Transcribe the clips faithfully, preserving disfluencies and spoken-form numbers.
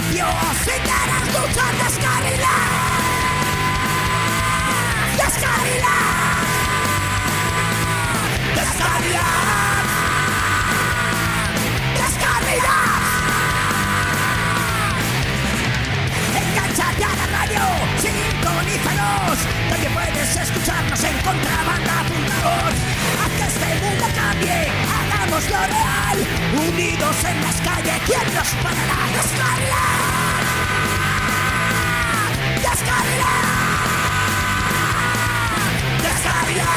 vicio. Si quieres luchar, descarrila. Descarrila. Descarrila. Descarrila. Engánchate a la radio, sintonízanos. También puedes escucharnos en Contrabanda punto com. Haz que este mundo cambie, hagámoslo real. Unidos en las calles, ¿quién nos parará? Descarrila. Descarrila. Descarrila.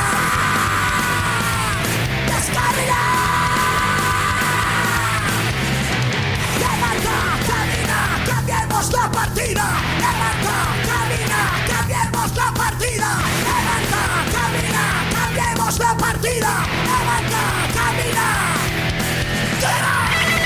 Descarrila. Levanta, camina, cambiemos la partida. Levanta, camina, cambiemos la partida. Levanta, camina, cambiemos la partida. Levanta, camina. ¡Llega!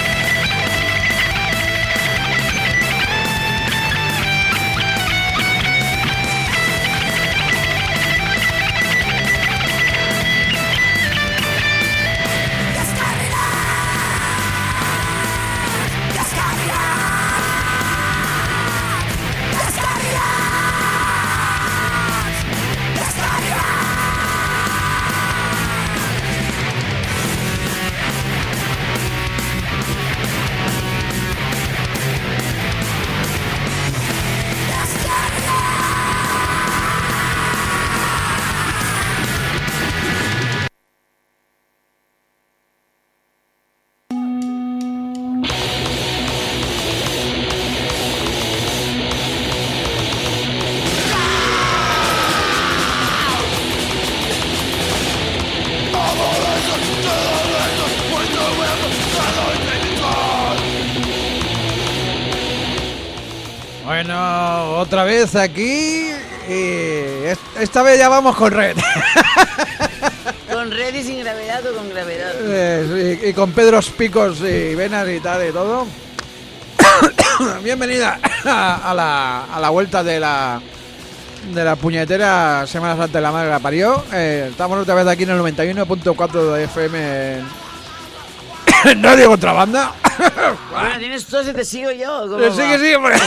Bueno, otra vez aquí y esta vez ya vamos con Red. ¿Con Red y sin gravedad o con gravedad? Eh, y, y con Pedros Picos y venas y tal y todo. Bienvenida a, a, la, a la vuelta de la de la puñetera Semana Santa de la Madre la parió. Eh, estamos otra vez aquí en el noventa y uno punto cuatro de F M en, en Radio Contrabanda. Bueno, tienes tos y te sigo yo. ¿Cómo Sí, que sí, hombre.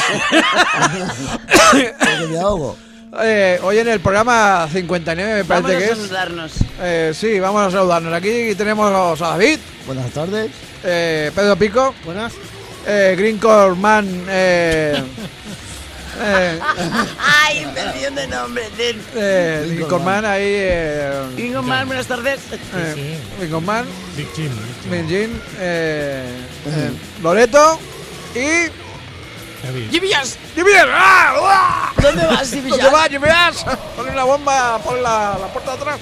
Me ahogo. Eh, hoy en el programa cincuenta y nueve me parece Vamos que a es. saludarnos. Eh, sí, vamos a saludarnos. Aquí tenemos a David, Buenas tardes. eh, Pedro Pico, Buenas. eh, Green Core Man, eh, eh, ¡Ay, inversión de nombre! De... eh, Green Core Man ahí, eh, Gringo Man, buenas tardes. eh, Green Core Man, Big Jim. Big Jim, eh, eh, Loreto y David. ¡Lluvias! ¡Jiménez! ¡Ah! ¿Dónde vas, ¿Dónde Lluvias? va, Jiménez? Pon una bomba por la, la puerta de atrás.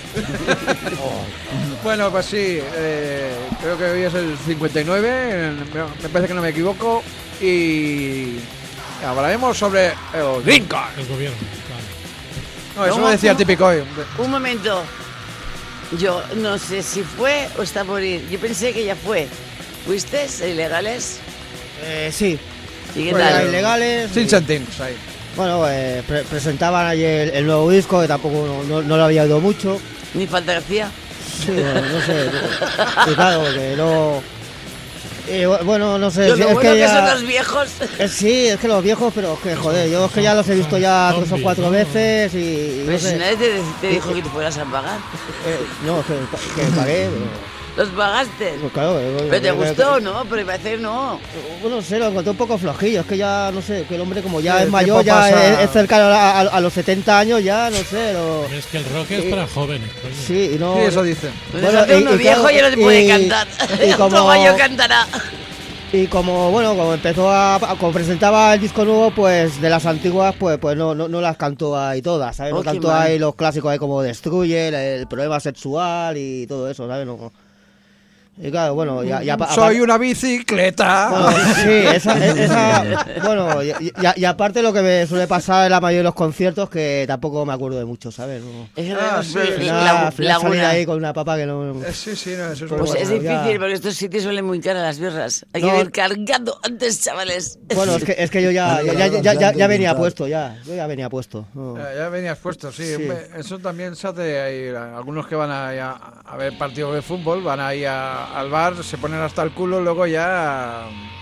Bueno, pues sí, eh, creo que hoy es el cincuenta y nueve, me parece que no me equivoco, y hablaremos sobre el Green Card. El gobierno, claro. No, eso ¿Cómo? lo decía el típico hoy. Un momento. Yo no sé si fue o está por ir. Yo pensé que ya fue. ¿Fuiste ilegales? Eh, sí. ¿Y qué Pues tal? era ilegales. Sin y- céntimos ahí. Bueno, eh, pre- presentaban ayer el, el nuevo disco, que tampoco no, no, no lo había oído mucho. Ni falta que hacía. Sí, bueno, no sé. Y claro, que no. Y bu- bueno, no sé. Lo, si lo es bueno que que, ya- son los viejos. eh, sí, es que los viejos, pero que joder, yo es que ya los he visto ya tres o cuatro veces y. y Pero no si sé. nadie te, te dijo que te fueras a pagar. Eh, no, es que, que pagué, pero. Los pagaste. Pues claro, eh, ¿Pero te eh, gustó o no? Pero parece no. Bueno, no sé, lo encontré un poco flojillo. Es que ya, no sé, que el hombre como ya Sí, es el mayor, tiempo ya pasa. es, es cercano a, a- a los setenta años, ya, no sé. Lo, Es que el rock es para jóvenes, coño. sí, y no... Sí, eso dicen. Pues Bueno, hace y- uno y viejo claro, ya no te puede y- cantar. y como- Otro gallo cantará. Y como, bueno, como empezó a... a- Como presentaba el disco nuevo, pues, de las antiguas, pues pues no, no, no las cantó ahí todas, ¿sabes? Oh, No qué cantó mal. ahí los clásicos ahí como Destruye, el, el problema sexual y todo eso, ¿sabes? No, y claro, bueno, ya... ya pa- Soy una bicicleta. Bueno, sí, esa, esa bueno, y, y- y aparte lo que me suele pasar en la mayoría de los conciertos, que tampoco me acuerdo de mucho, ¿sabes? No, Es que Ah, tenemos sí. la- al final- la- al final salir laguna. ahí con una papa que no... Eh, sí, sí, no, eso es Pues Pues bueno. es bueno, difícil ya. porque estos sitios suelen muy caras las birras. Hay No. que ir cargando antes, chavales. Bueno, es que, es que yo ya, ya, ya, ya, ya- ya venía puesto, ya, yo ya venía puesto. no. Ya, ya venías puesto, sí. Sí. Hombre, eso también se hace ahí. Algunos que van ahí a, a ver partidos de fútbol, van ahí a- al bar, se ponen hasta el culo, luego ya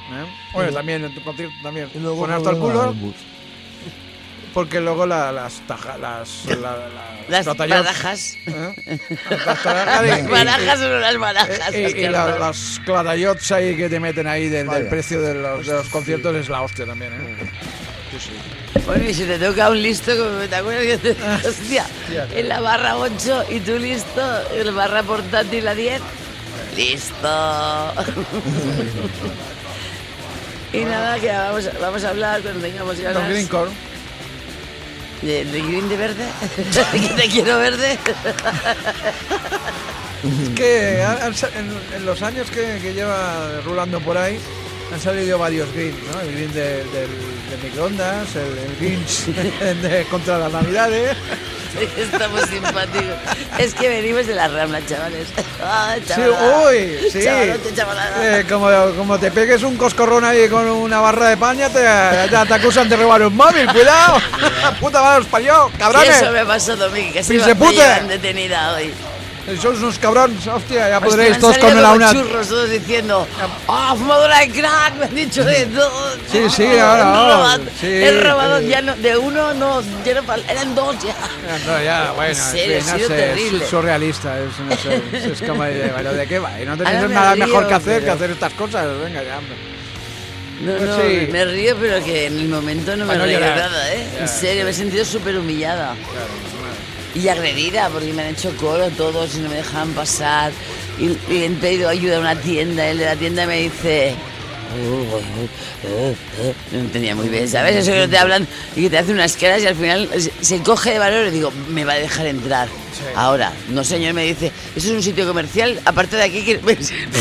Bueno, también en tu concierto también. Y luego Con harto el volvemos culo. al bus. Porque luego la- las tajas, las, la, la- Las batallots, barajas. ¿eh? Las barajas y- Las y- barajas o no las barajas. y, y- Es y que la- no. las cladayots ahí que te meten ahí del, del Vaya. precio de los, de los conciertos es la hostia también, ¿eh? Sí, sí. Bueno, y si te toca un listo, como te acuerdas que te... Hostia, en la barra ocho y tú listo, en la barra portátil a diez. ¡Listo! Y nada, que vamos, a- vamos a hablar cuando tengamos Los ganas. Greencore. ¿De, de Green de verde? ¿Que te quiero verde? Es que han- han sa- en, en los años que, que lleva rulando por ahí han salido varios greens, ¿no? El green de, del, de microondas, el, el green de contra las navidades. Estamos simpáticos. Es que venimos de la Rambla, chavales. Ah, Sí, chavalada. uy, sí. Chavalote, chavalada. Eh, como, como te pegues un coscorrón ahí con una barra de paña, te, ya te acusan de robar un móvil, cuidado. Puta madre, os parió, Sí, cabrones. eso me pasó, Domingo, que se Pinche me pute. llevan detenida hoy. Sois unos cabrones, hostia, ya Pues podréis me han todos salido con la como una. churros todos diciendo, ¡ah, fumadora de crack! Me han dicho de todo. Sí, sí, Ah, ahora, he ahora, robado, sí, he robado sí. ya no, de uno, no, ya no fal- eran dos ya. No, ya, bueno, En serio, en fin, ha no sido sé, terrible. es surrealista, es, no sé, es como de, bueno, ¿de qué va? Y no tenéis Ahora me nada río, mejor que hacer pero- que hacer estas cosas, venga ya, hombre. No, Pues no, sí. me río, pero que en el momento no me Para no río llorar. nada, ¿eh? Ya, En serio, sí. me he sentido súper humillada. Y agredida, porque me han hecho coro todos y no me dejaban pasar. Y, y he pedido ayuda a una tienda. El de la tienda me dice... "Oh, oh, oh, oh". No entendía muy bien, ¿sabes? Eso que no te hablan y que te hacen unas caras y al final se- se coge de valor y digo, me va a dejar entrar. Ahora, no señor, me dice, eso es un sitio comercial, aparte de aquí que...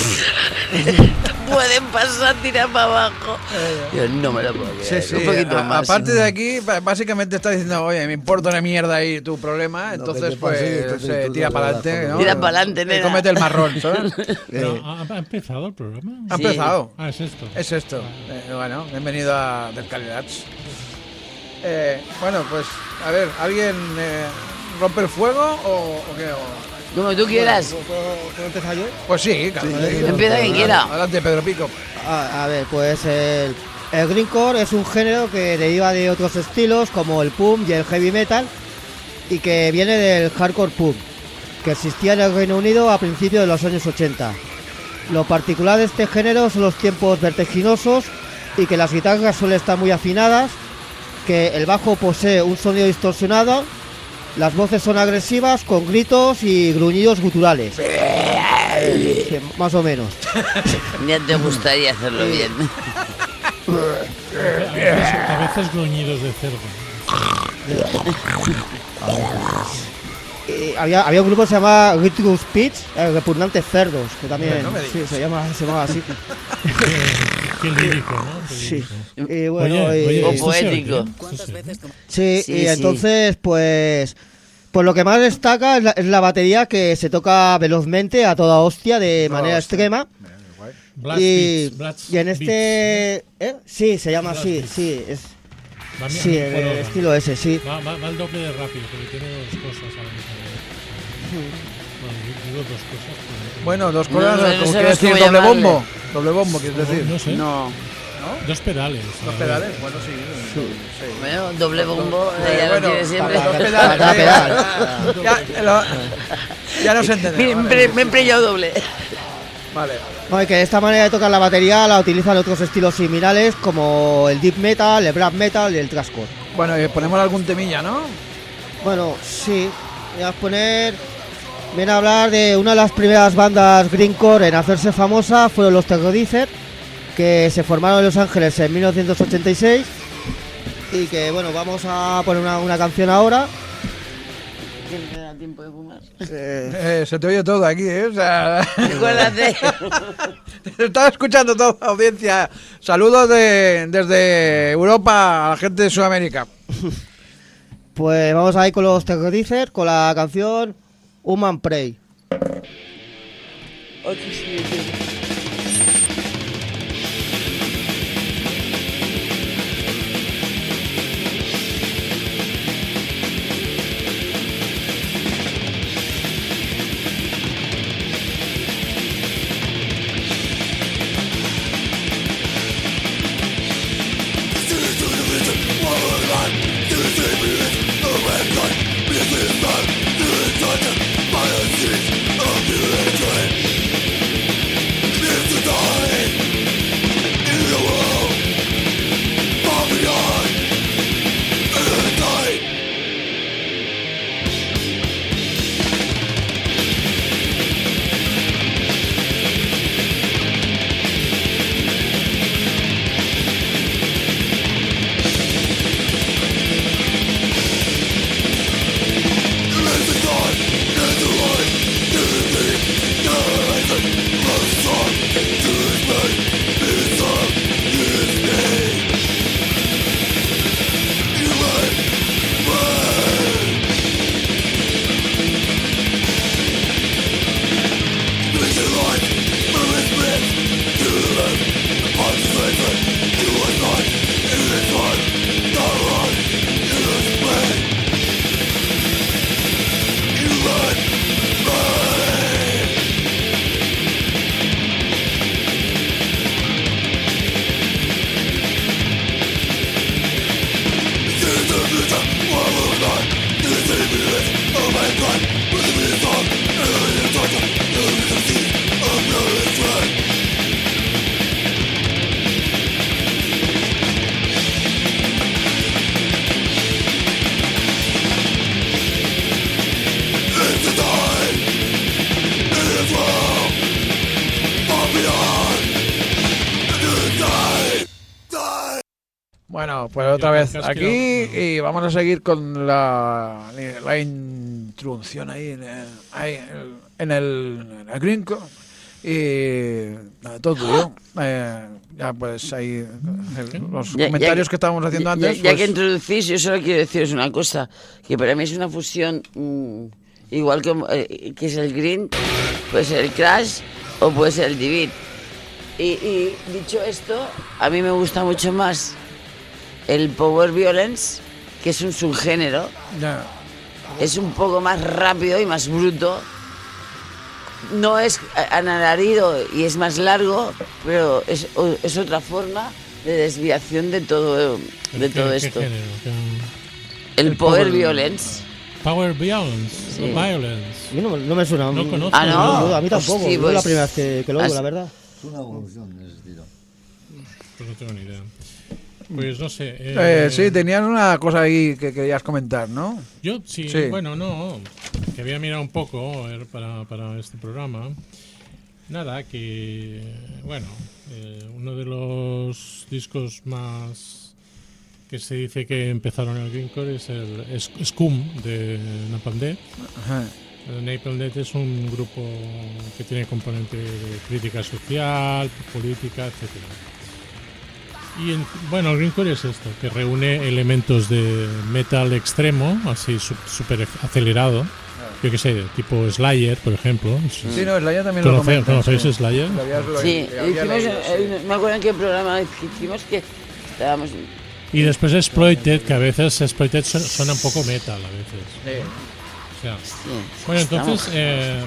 Pueden pasar, tirar para abajo. Yo no me lo puedo creer. Sí, sí, Un poquito a- más. aparte de aquí, ba- básicamente está diciendo, oye, me importa una mierda ahí tu problema, entonces te pues pase, entonces se tú tira te para lo das adelante, con ¿no? el- Tira pa'lante, Y nena. comete el marrón, ¿sabes? Pero, ¿ha, ha empezado el programa? Ha Sí. empezado. Ah, es esto. Es esto. Eh, bueno, bienvenido a Del Calidats. Eh, bueno, pues, a ver, ¿alguien eh, rompe el fuego o, o qué? O- Como tú quieras. ¿Puedo, puedo empezar yo? Pues sí, claro. Sí, Empieza quien quiera. Adelante, Pedro Pico. A, a ver, pues el, el greencore es un género que deriva de otros estilos como el punk y el heavy metal y que viene del hardcore punk, que existía en el Reino Unido a principios de los años ochenta. Lo particular de este género son los tiempos vertiginosos y que las guitarras suelen estar muy afinadas, que el bajo posee un sonido distorsionado, las voces son agresivas con gritos y gruñidos guturales. Sí, más o menos. Ya te gustaría hacerlo bien. A veces, a veces gruñidos de cerdo. Eh, había, había un grupo que se llamaba Ritus Pitch, eh, Repugnantes Cerdos, que también No me sí, se, llama, se llamaba así. Qué, qué lírico, ¿no? Qué Sí. lírico. Y bueno, Oye, y- oye, O ¿esto se oye? poético. ¿Esto se oye? sí, Sí, y sí. entonces, pues, pues lo que más destaca es la, es la batería, que se toca velozmente a toda hostia de Toda manera hostia. extrema. Blast Y, Beats, Blast y en Beats, este... ¿eh? Sí, se llama Blast así, Beats. sí, es, ¿no? Va, mi- sí, el, bueno, el estilo ese, sí. Va, va, va el doble de rápido, porque tiene dos cosas a la misma vez. Bueno, digo dos cosas. pero- Bueno, dos No, cosas, no, no ¿cómo sabemos quieres decir? cómo Doble llamarle. bombo. Doble bombo, quieres decir. No sé. No. Dos pedales. Dos a pedales, ver. bueno, sí. sí. Bueno, doble bombo, Eh, ya bueno, lo tiene siempre. dos Para- pedales. para eh, pedal. Ya, lo- ya nos entendemos. Me, me he empeñado doble. Vale. No, y que esta manera de tocar la batería la utilizan otros estilos similares como el deep metal, el black metal y el thrashcore. Bueno, y ponemos algún temilla, ¿no? Bueno, sí, voy a poner... Viene a hablar de una de las primeras bandas greencore en hacerse famosa, fueron los Terrorizer, que se formaron en Los Ángeles en mil novecientos ochenta y seis y que, bueno, vamos a poner una, una canción ahora. ¿Quién te da tiempo de fumar? Eh, se te oye todo aquí, ¿eh? O sea, Acuérdate. estaba escuchando toda la audiencia. Saludos de, desde Europa a la gente de Sudamérica. Pues vamos a ir con los Terrorizer, con la canción Human Prey. Human Bueno, pues otra vez aquí y vamos a seguir con la, la introducción ahí en el, ahí en el, en el Grindcore y nada, todo tuyo. Eh, ya pues ahí el, los ya, comentarios ya, que estábamos haciendo antes. Ya, ya pues... que introducís, yo solo quiero deciros una cosa, que para mí es una fusión mmm, igual que, eh, que es el Grind, puede ser el Crash o puede ser el Divid. Y, y dicho esto, a mí me gusta mucho más el Power Violence, que es un subgénero. Ya. Es un poco más rápido y más bruto. No es analarido y es más largo, pero es, es otra forma de desviación de todo, de todo ¿Qué, esto. qué género? El, el Power, power Violence. Power Violence. Sí. Violence. A mí no, no me suena. No conozco. Ah, no. No, a mí tampoco. Hostia, Es pues, la primera vez que, que lo oigo, has- la verdad. Es una evolución de ese estilo. Pues no tengo ni idea. Pues no sé. Eh, eh, sí, tenías una cosa ahí que querías comentar, ¿no? Yo sí, Sí. bueno, no, que había mirado un poco a ver, para, para este programa. Nada, que, bueno, eh, uno de los discos más que se dice que empezaron el Grindcore es el es- Scum de Napalm Death. Ajá. El Napalm Death es un grupo que tiene componente de crítica social, política, etcétera. Y en- bueno, el Grindcore es esto, que reúne elementos de metal extremo, así súper acelerado. Yo qué sé, tipo Slayer, por ejemplo. Sí, no, Slayer también lo ¿Conoce- comenta. ¿Conocéis sí. Slayer? Lo habías- lo- Sí, lo había hicimos, leído, sí. eh, me acuerdo en qué programa que hicimos que estábamos... Y después Exploited, que a veces Exploited son- suena un poco metal a veces. Sí. O sea, Sí, bueno, estamos- entonces eh,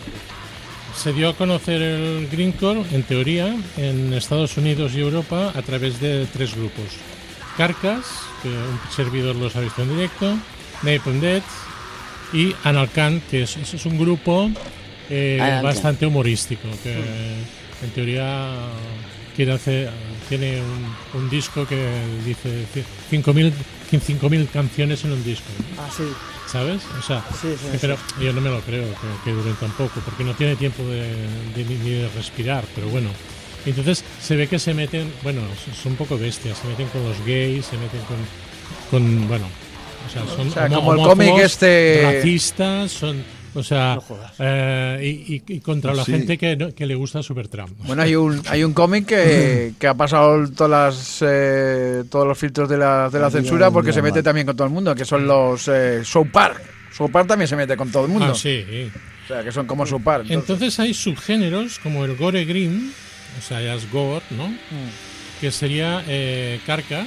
se dio a conocer el Grindcore, en teoría, en Estados Unidos y Europa a través de tres grupos. Carcass, que un servidor los ha visto en directo, Napalm Death y Analcan, que es, es un grupo eh, Analcan. bastante humorístico, que en teoría quiere hacer, tiene un, un disco que dice cinco mil canciones en un disco, Ah, sí. ¿sabes? O sea, Sí, sí, que- pero yo no me lo creo que, que duren tan poco, porque no tiene tiempo de, de- ni de respirar, pero bueno. Entonces se ve que se meten, bueno, son un poco bestias, se meten con los gays, se meten con, con bueno, o sea, son O sea, homo- como el homófobos, cómic este- racistas, son, o sea, No jodas. eh, y, y- y contra la Sí. gente que, no- que le gusta Supertramp. Bueno, hay un hay un cómic que, que ha pasado todas las, eh, todos los filtros de la, de la Mira, censura porque mira, se mete mal. también con todo el mundo, que son los eh, South Park. South Park también se mete con todo el mundo. Ah, sí. O sea, que son como South Park. entonces. Entonces hay subgéneros como el gore green, o sea, ya es gore, ¿no? Que sería eh, Carcass,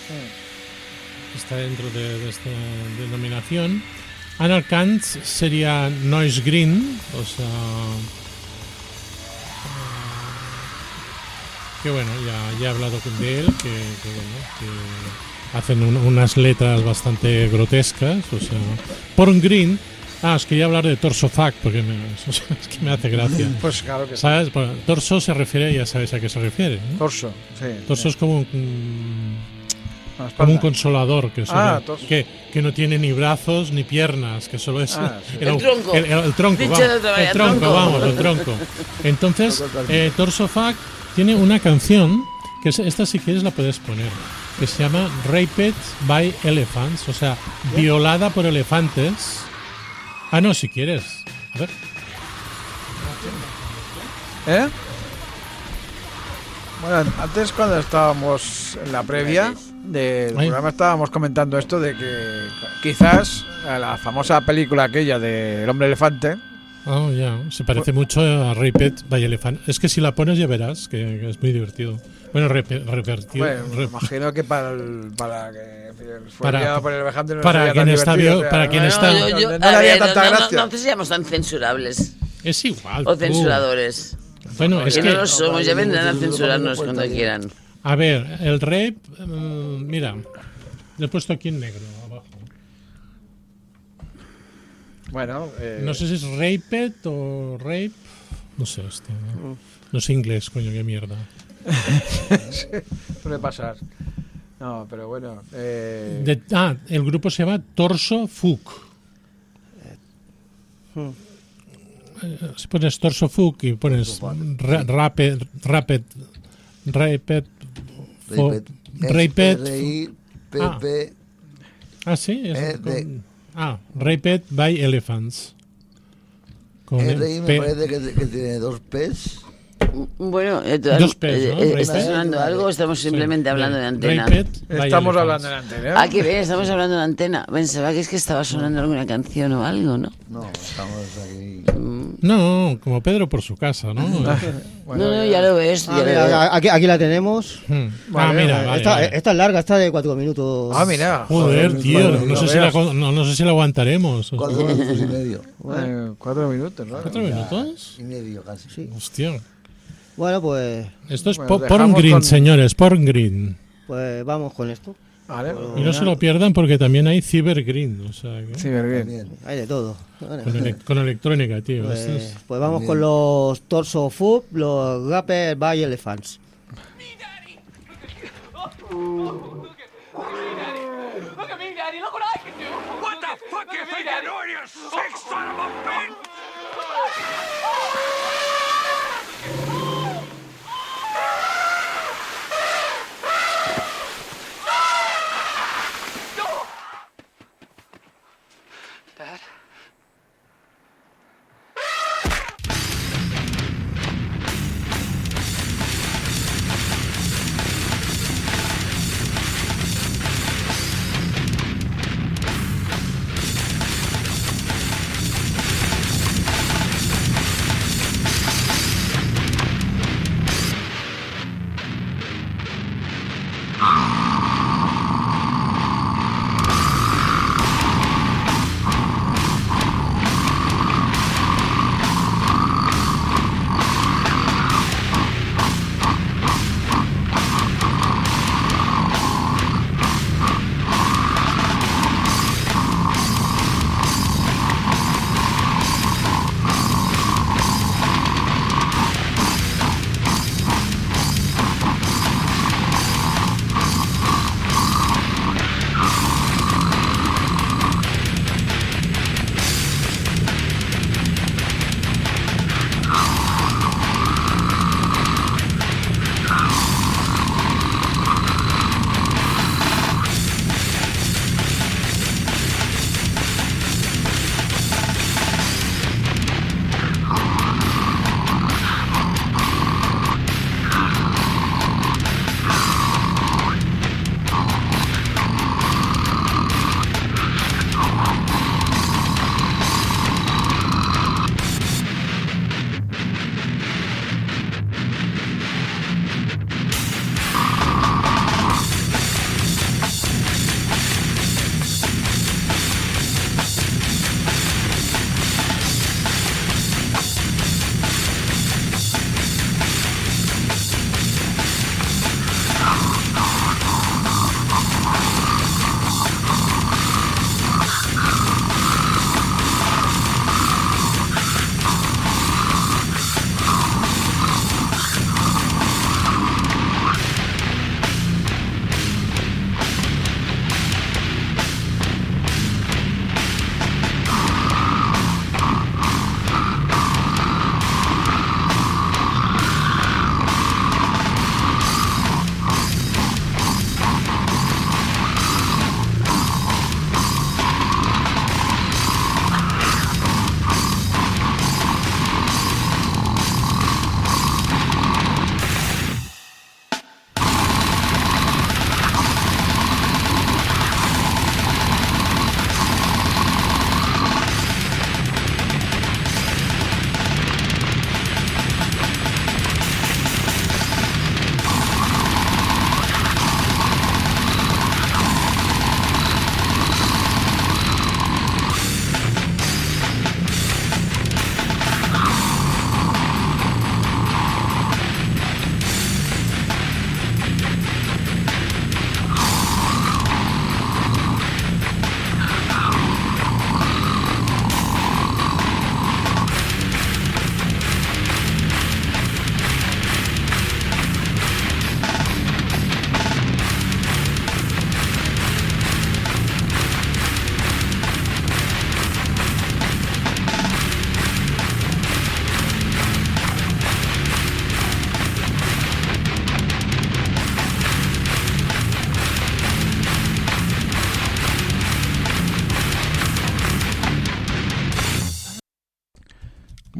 que está dentro de, de esta denominación. Analcant sería noise green, o sea, eh, que bueno, ya, ya he hablado con de él, que, que bueno, que hacen un- unas letras bastante grotescas, o sea, porn green. Ah, os quería hablar de Torso Fuck, porque me, es que me hace gracia. Pues claro que sí. ¿Sabes? Bueno, torso se refiere, ya sabes a qué se refiere, ¿no? Torso, sí. Torso sí. es como un, La como espalda. un consolador que, solo- Ah, torso. que, que no tiene ni brazos ni piernas, que solo es Ah, sí. El tronco. El, el- el tronco, Dicho vamos, de otra manera, el tronco, tronco. vamos, el tronco. Entonces, eh, Torso Fuck tiene una canción que es- esta si quieres la puedes poner, que se llama Raped by Elephants, o sea, violada por elefantes. Ah, no, si quieres. A ver. ¿Eh? Bueno, antes cuando estábamos en la previa del Ay. programa estábamos comentando esto de que quizás a la famosa película aquella de El hombre elefante, Oh, ya. Se parece mucho a Raped by Elephant. Es que si la pones ya verás que, que es muy divertido. Bueno, repe- revertido. bueno, me rep- imagino que para el, para que fue Para- guiado por el elefante no para sería quien tan está divertido, vio- para quien no, está- no, yo- no, yo- no a le haría ver, tanta no, no, gracia. no seamos tan censurables es igual. o tú. censuradores. Bueno, es Que que. no lo somos, ya vendrán a no, censurarnos no, no, no, cuando no, quieran. A ver, el rape. mm, mira, lo he puesto aquí en negro abajo. Bueno, eh, No sé si es Raped o Rape. No sé, hostia. No, no sé inglés, coño, qué mierda. suele pasar. No, pero bueno. Eh, De- ah, el grupo se llama Torso Fuck. Hmm. Eh, Si pones Torso Fuck y pones ra- Rapid, Rapid, Rapid, fo- Raped. P P. Ah, sí. Es Eh, con- de- ah, Raped by Elephants. Con el R I me P- parece que, que tiene dos P's. Bueno, eh, todas- Dos P's, eh, ¿no? eh, Raped. ¿está sonando algo o estamos simplemente Sí, hablando de antena? Raped by estamos Elephants. hablando de la antena. Ah, que bien, estamos hablando de antena. Pensaba que es que estaba sonando alguna canción o algo, ¿no? No, estamos aquí. No, como Pedro por su casa, ¿no? Bueno, no, no, ya lo ves. Ah, ya lo ves. mira, aquí, aquí la tenemos. Hmm. ah, Vale, mira, vale, vale, esta, vale. esta es larga, esta de cuatro minutos. Ah, mira. Joder, tío, Joder, no, sé no si la, veas. con- no, no sé si la aguantaremos. O sea, Cuatro minutos y medio. Eh, cuatro minutos, ¿no? ¿Cuatro minutos? Y medio casi. Sí. Hostia. Bueno, pues, Esto es Bueno, po- dejamos porn green, con- señores, porn green. pues vamos con esto. Vale. Y no se lo pierdan porque también hay cyber green, o sea, que- Sí, bien. También. Hay de todo. Bueno, con, ele- con electrónica, tío. Esto pues, es- pues vamos Bien. con los Torso Food, los Rapper by Elephants. Look at me, Daddy. Look what I can do. What the fuck you think you're doing, you sick son of a bitch? Dad?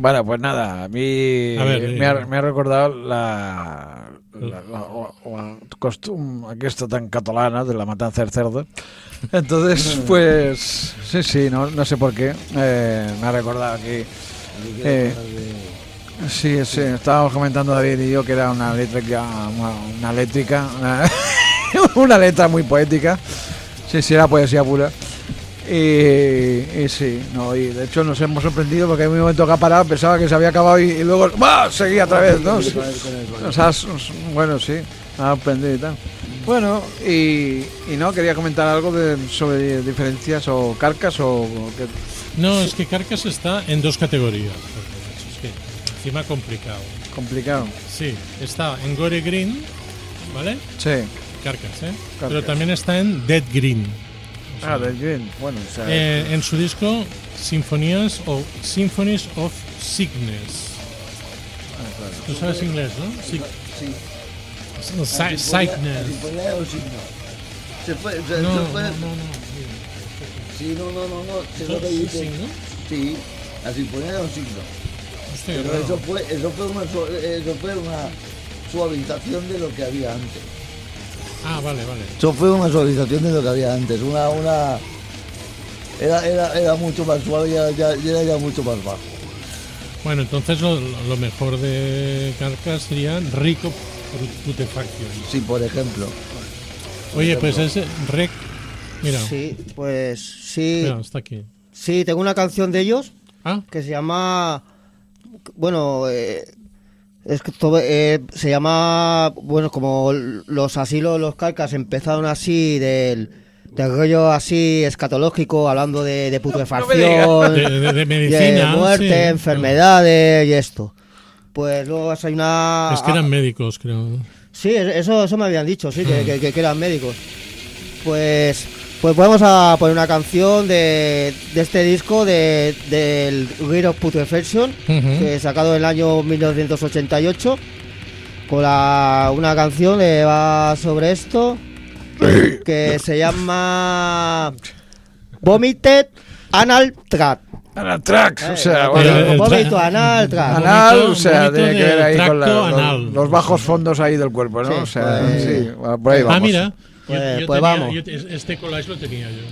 Bueno, pues nada, a mí A ver, me, eh, ha, me ha recordado la, la, la, la costumbre aquesta tan catalana de la matanza del cerdo. Entonces, pues, sí, sí, no, no sé por qué, eh, me ha recordado aquí. Eh, sí, sí, estábamos comentando David y yo que era una eléctrica, una, una eléctrica, una, una letra muy poética. Sí, sí, era poesía pura. Y, y sí, no, y de hecho nos hemos sorprendido porque en un momento que ha parado pensaba que se había acabado y, y luego ¡bah! Seguía otra vez, ¿no? Sí. O sea, bueno, sí, me ha sorprendido y tal. Bueno, y, y no, quería comentar algo de, sobre diferencias o carcas o... o que, No, es que Carcass está en dos categorías. Es que encima complicado. complicado. Sí, está en Gore Green, ¿vale? Sí. Carcass, ¿eh? Carcass. Pero también está en Dead Green. O sea, Ah, del bien, bueno, o sea... eh, en su disco Sinfonías o Symphonies of Sickness. Tú sabes inglés, ¿no? Sí. Sí. No, si- La Sickness. sinfonía o signo. Se puede, se, No, se no, puede- no, no. Sí, no, no, no, no. sé lo que Sí, dice. sí, ¿no? Sí, la sinfonía era un signo. Hostia, Pero claro. eso fue, eso fue una, su- eso fue una suavización de lo que había antes. Ah, vale, vale. Eso fue una suavización de lo que había antes. Una, una era, era, era mucho más suave, ya, ya, ya era ya mucho más bajo. Bueno, entonces lo, lo mejor de Carcass sería Rico Putrefaction. Sí, por ejemplo. Oye, pues ese Rec. Mira, Sí, pues sí. mira, está aquí. Sí, tengo una canción de ellos Ah, que se llama. Bueno, eh, es que todo, eh, se llama. Bueno, como los asilos, los Carcass empezaron así del, del rollo así escatológico, hablando de, de putrefacción, de, de- de de medicina. muerte, sí. enfermedades y esto. Pues luego hay una. Es que eran médicos, creo. Sí, eso, eso me habían dicho, sí, que, que, que eran médicos. Pues, pues vamos a poner una canción de, de este disco de, del Rite of Putrefaction, Ujú. que sacado en el año mil novecientos ochenta y ocho, con la, una canción que va sobre esto, que se llama Vomited Anal Tract. Anal track, o sea, Eh, bueno... el- el vómito tra- anal tract. Anal, vómito- o sea, vómito tiene que ver del ahí con la- tracto los, anal. los bajos fondos ahí del cuerpo, ¿no? Sí, o sea, pues- sí, bueno, por ahí vamos. Ah, mira. Pues- yo, yo pues tenía- vamos. yo te- este collage lo tenía yo.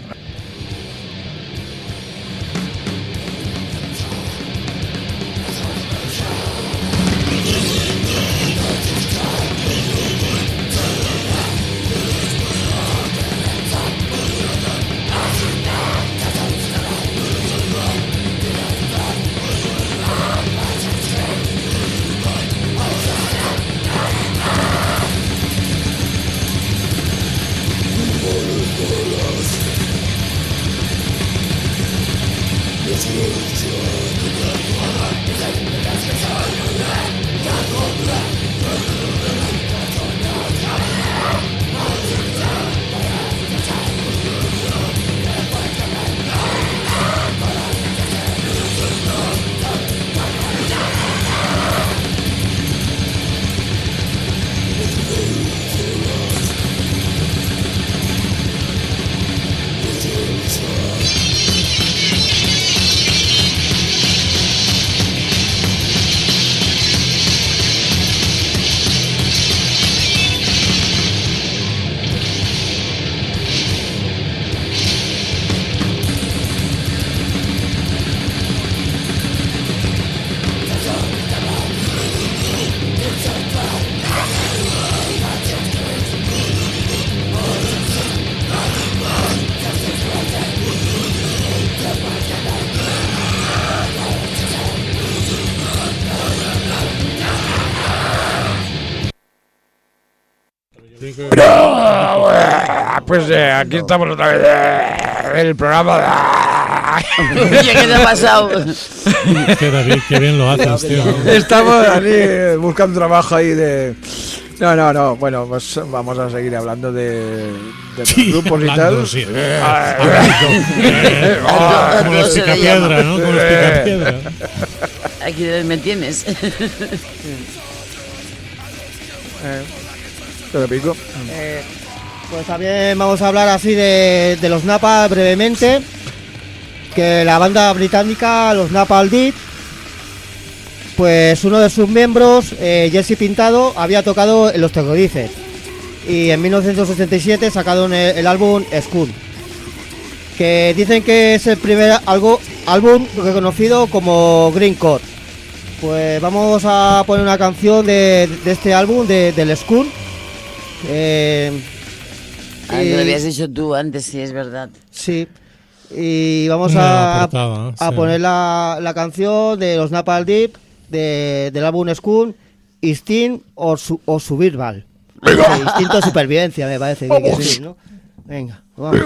Pues eh, aquí estamos otra vez eh, el programa de... Oye, ¿qué te ha pasado? Que David, qué bien lo haces, tío. Estamos aquí eh, buscando trabajo ahí de... No, no, no, bueno, pues vamos a seguir hablando de, de Sí, grupos y hablando, tal. sí. Ah, Eh, A Como todo los se le picapiedra, llama. ¿no? Como los picapiedra. Aquí me tienes. eh, te lo pico. Eh, pues también vamos a hablar así de, de los Napalm brevemente. Que la banda británica, los Napalm Death, pues uno de sus miembros, eh, Jesse Pintado, había tocado en los Terrorices. Y en mil novecientos ochenta y siete sacaron el, el álbum Skull, que dicen que es el primer algo, álbum reconocido como Grindcore. Pues vamos a poner una canción de, de este álbum, de, del Skull. Eh, Ah, y- que lo habías dicho tú antes, sí, es verdad. Sí. Y vamos Una a, portada, a sí. poner la, la canción de los Napalm Deep de, del álbum Skull, Instinct o, su, o Survival. Sí, Instinto de supervivencia, me parece que, que sí, ¿no? Venga, vamos.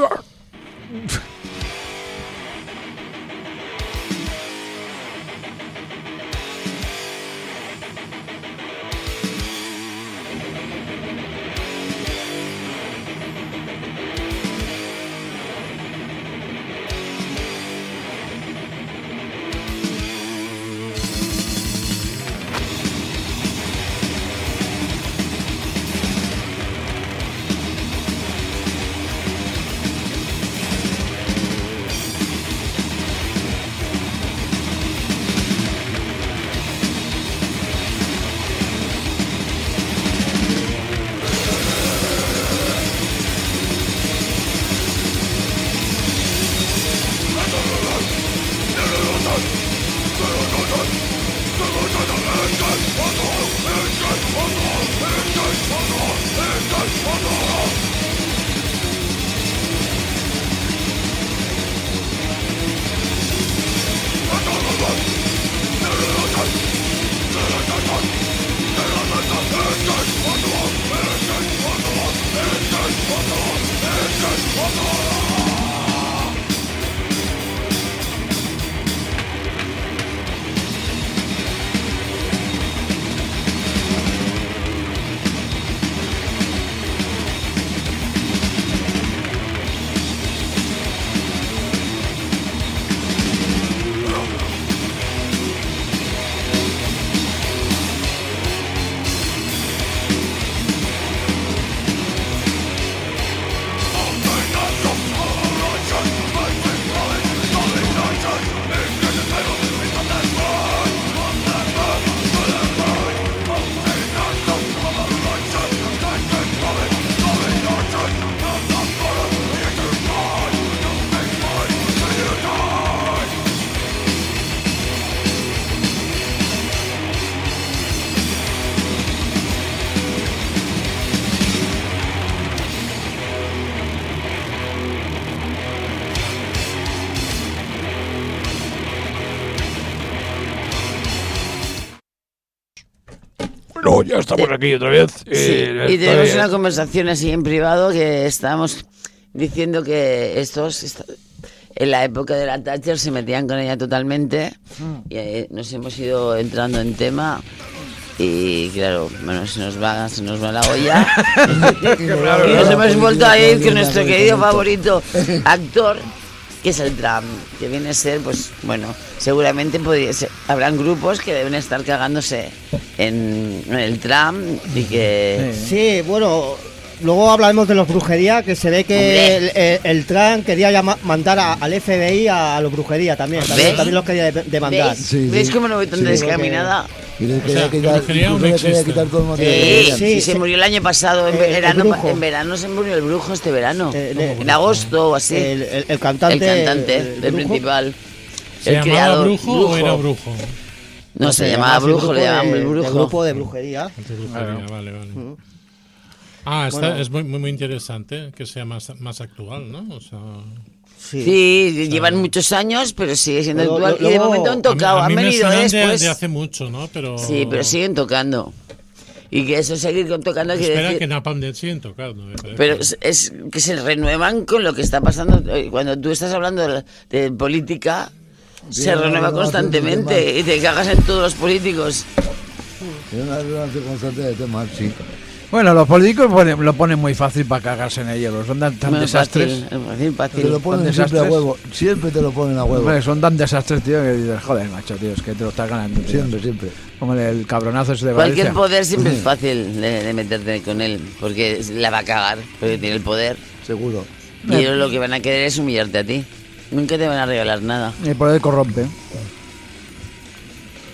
No, ya estamos aquí otra vez. Sí, Eh, y está tenemos bien. una conversación así en privado que estábamos diciendo que estos, est- en la época de la Thatcher se metían con ella totalmente y eh, nos hemos ido entrando en tema y claro, bueno, se nos va, se nos va la olla y nos hemos vuelto a ir con nuestro querido favorito actor, que es el Trump, que viene a ser, pues bueno, seguramente podría ser- habrán grupos que deben estar cagándose en, en el Trump y que... Sí, bueno, luego hablaremos de los brujería, que se ve que el, el, el Trump quería llama- mandar a- al F B I a, a los brujería también, también, ¿Ves? también los quería de- demandar. ¿Veis? Sí, sí. ¿Veis cómo no voy tan Sí, descaminada? Y le O quería sea, quitar, brujería incluso no le quería existe. quitar todo el Sí, material. sí, que sí, se sí. murió el año pasado, en Eh, el verano, brujo. en verano se murió el brujo este verano, Eh, de- en agosto o así. El, el- el cantante, el cantante, el- el, el brujo. principal. ¿Se el llamaba creador, brujo, o era brujo? No, se, se llamaba así, brujo, le de- llamaban el del brujo. grupo de brujería. Antes brujería, vale, vale. Mm. Ah, está, Bueno. es muy, muy, muy interesante que sea más, más actual, ¿no? O sea, Sí. Sí, llevan muchos años, pero sigue siendo Luego- actual. y de luego- momento han a mí- tocado, a mí han me venido suenan de, después. de hace mucho, ¿no? Pero Sí, pero siguen tocando. Y que eso seguir con- tocando quiere Espera decir... que Napalm Death siguen tocando, me parece. Pero es, es que se renuevan con lo que está pasando. Eh, Cuando tú estás hablando de, de política, se Tiene una renueva renovación constantemente de y te cagas en todos los políticos. Tiene una renovación constante de temas, sí. Bueno, los políticos ponen- lo ponen muy fácil para cagarse en ellos. Son tan, tan Muy desastres. fácil, fácil, fácil. Te lo ponen Con siempre a desastres. huevo. Siempre te lo ponen a huevo. Hombre, son tan desastres, tío, que dices, joder, macho, tío, es que te lo estás ganando. tío. Siempre, siempre. Como el, el cabronazo ese de Cualquier Valencia. poder siempre es fácil de, de meterte con él, porque la va a cagar, porque tiene el poder. Seguro. Y ellos lo que van a querer es humillarte a ti. Nunca te van a regalar nada. El poder corrompe.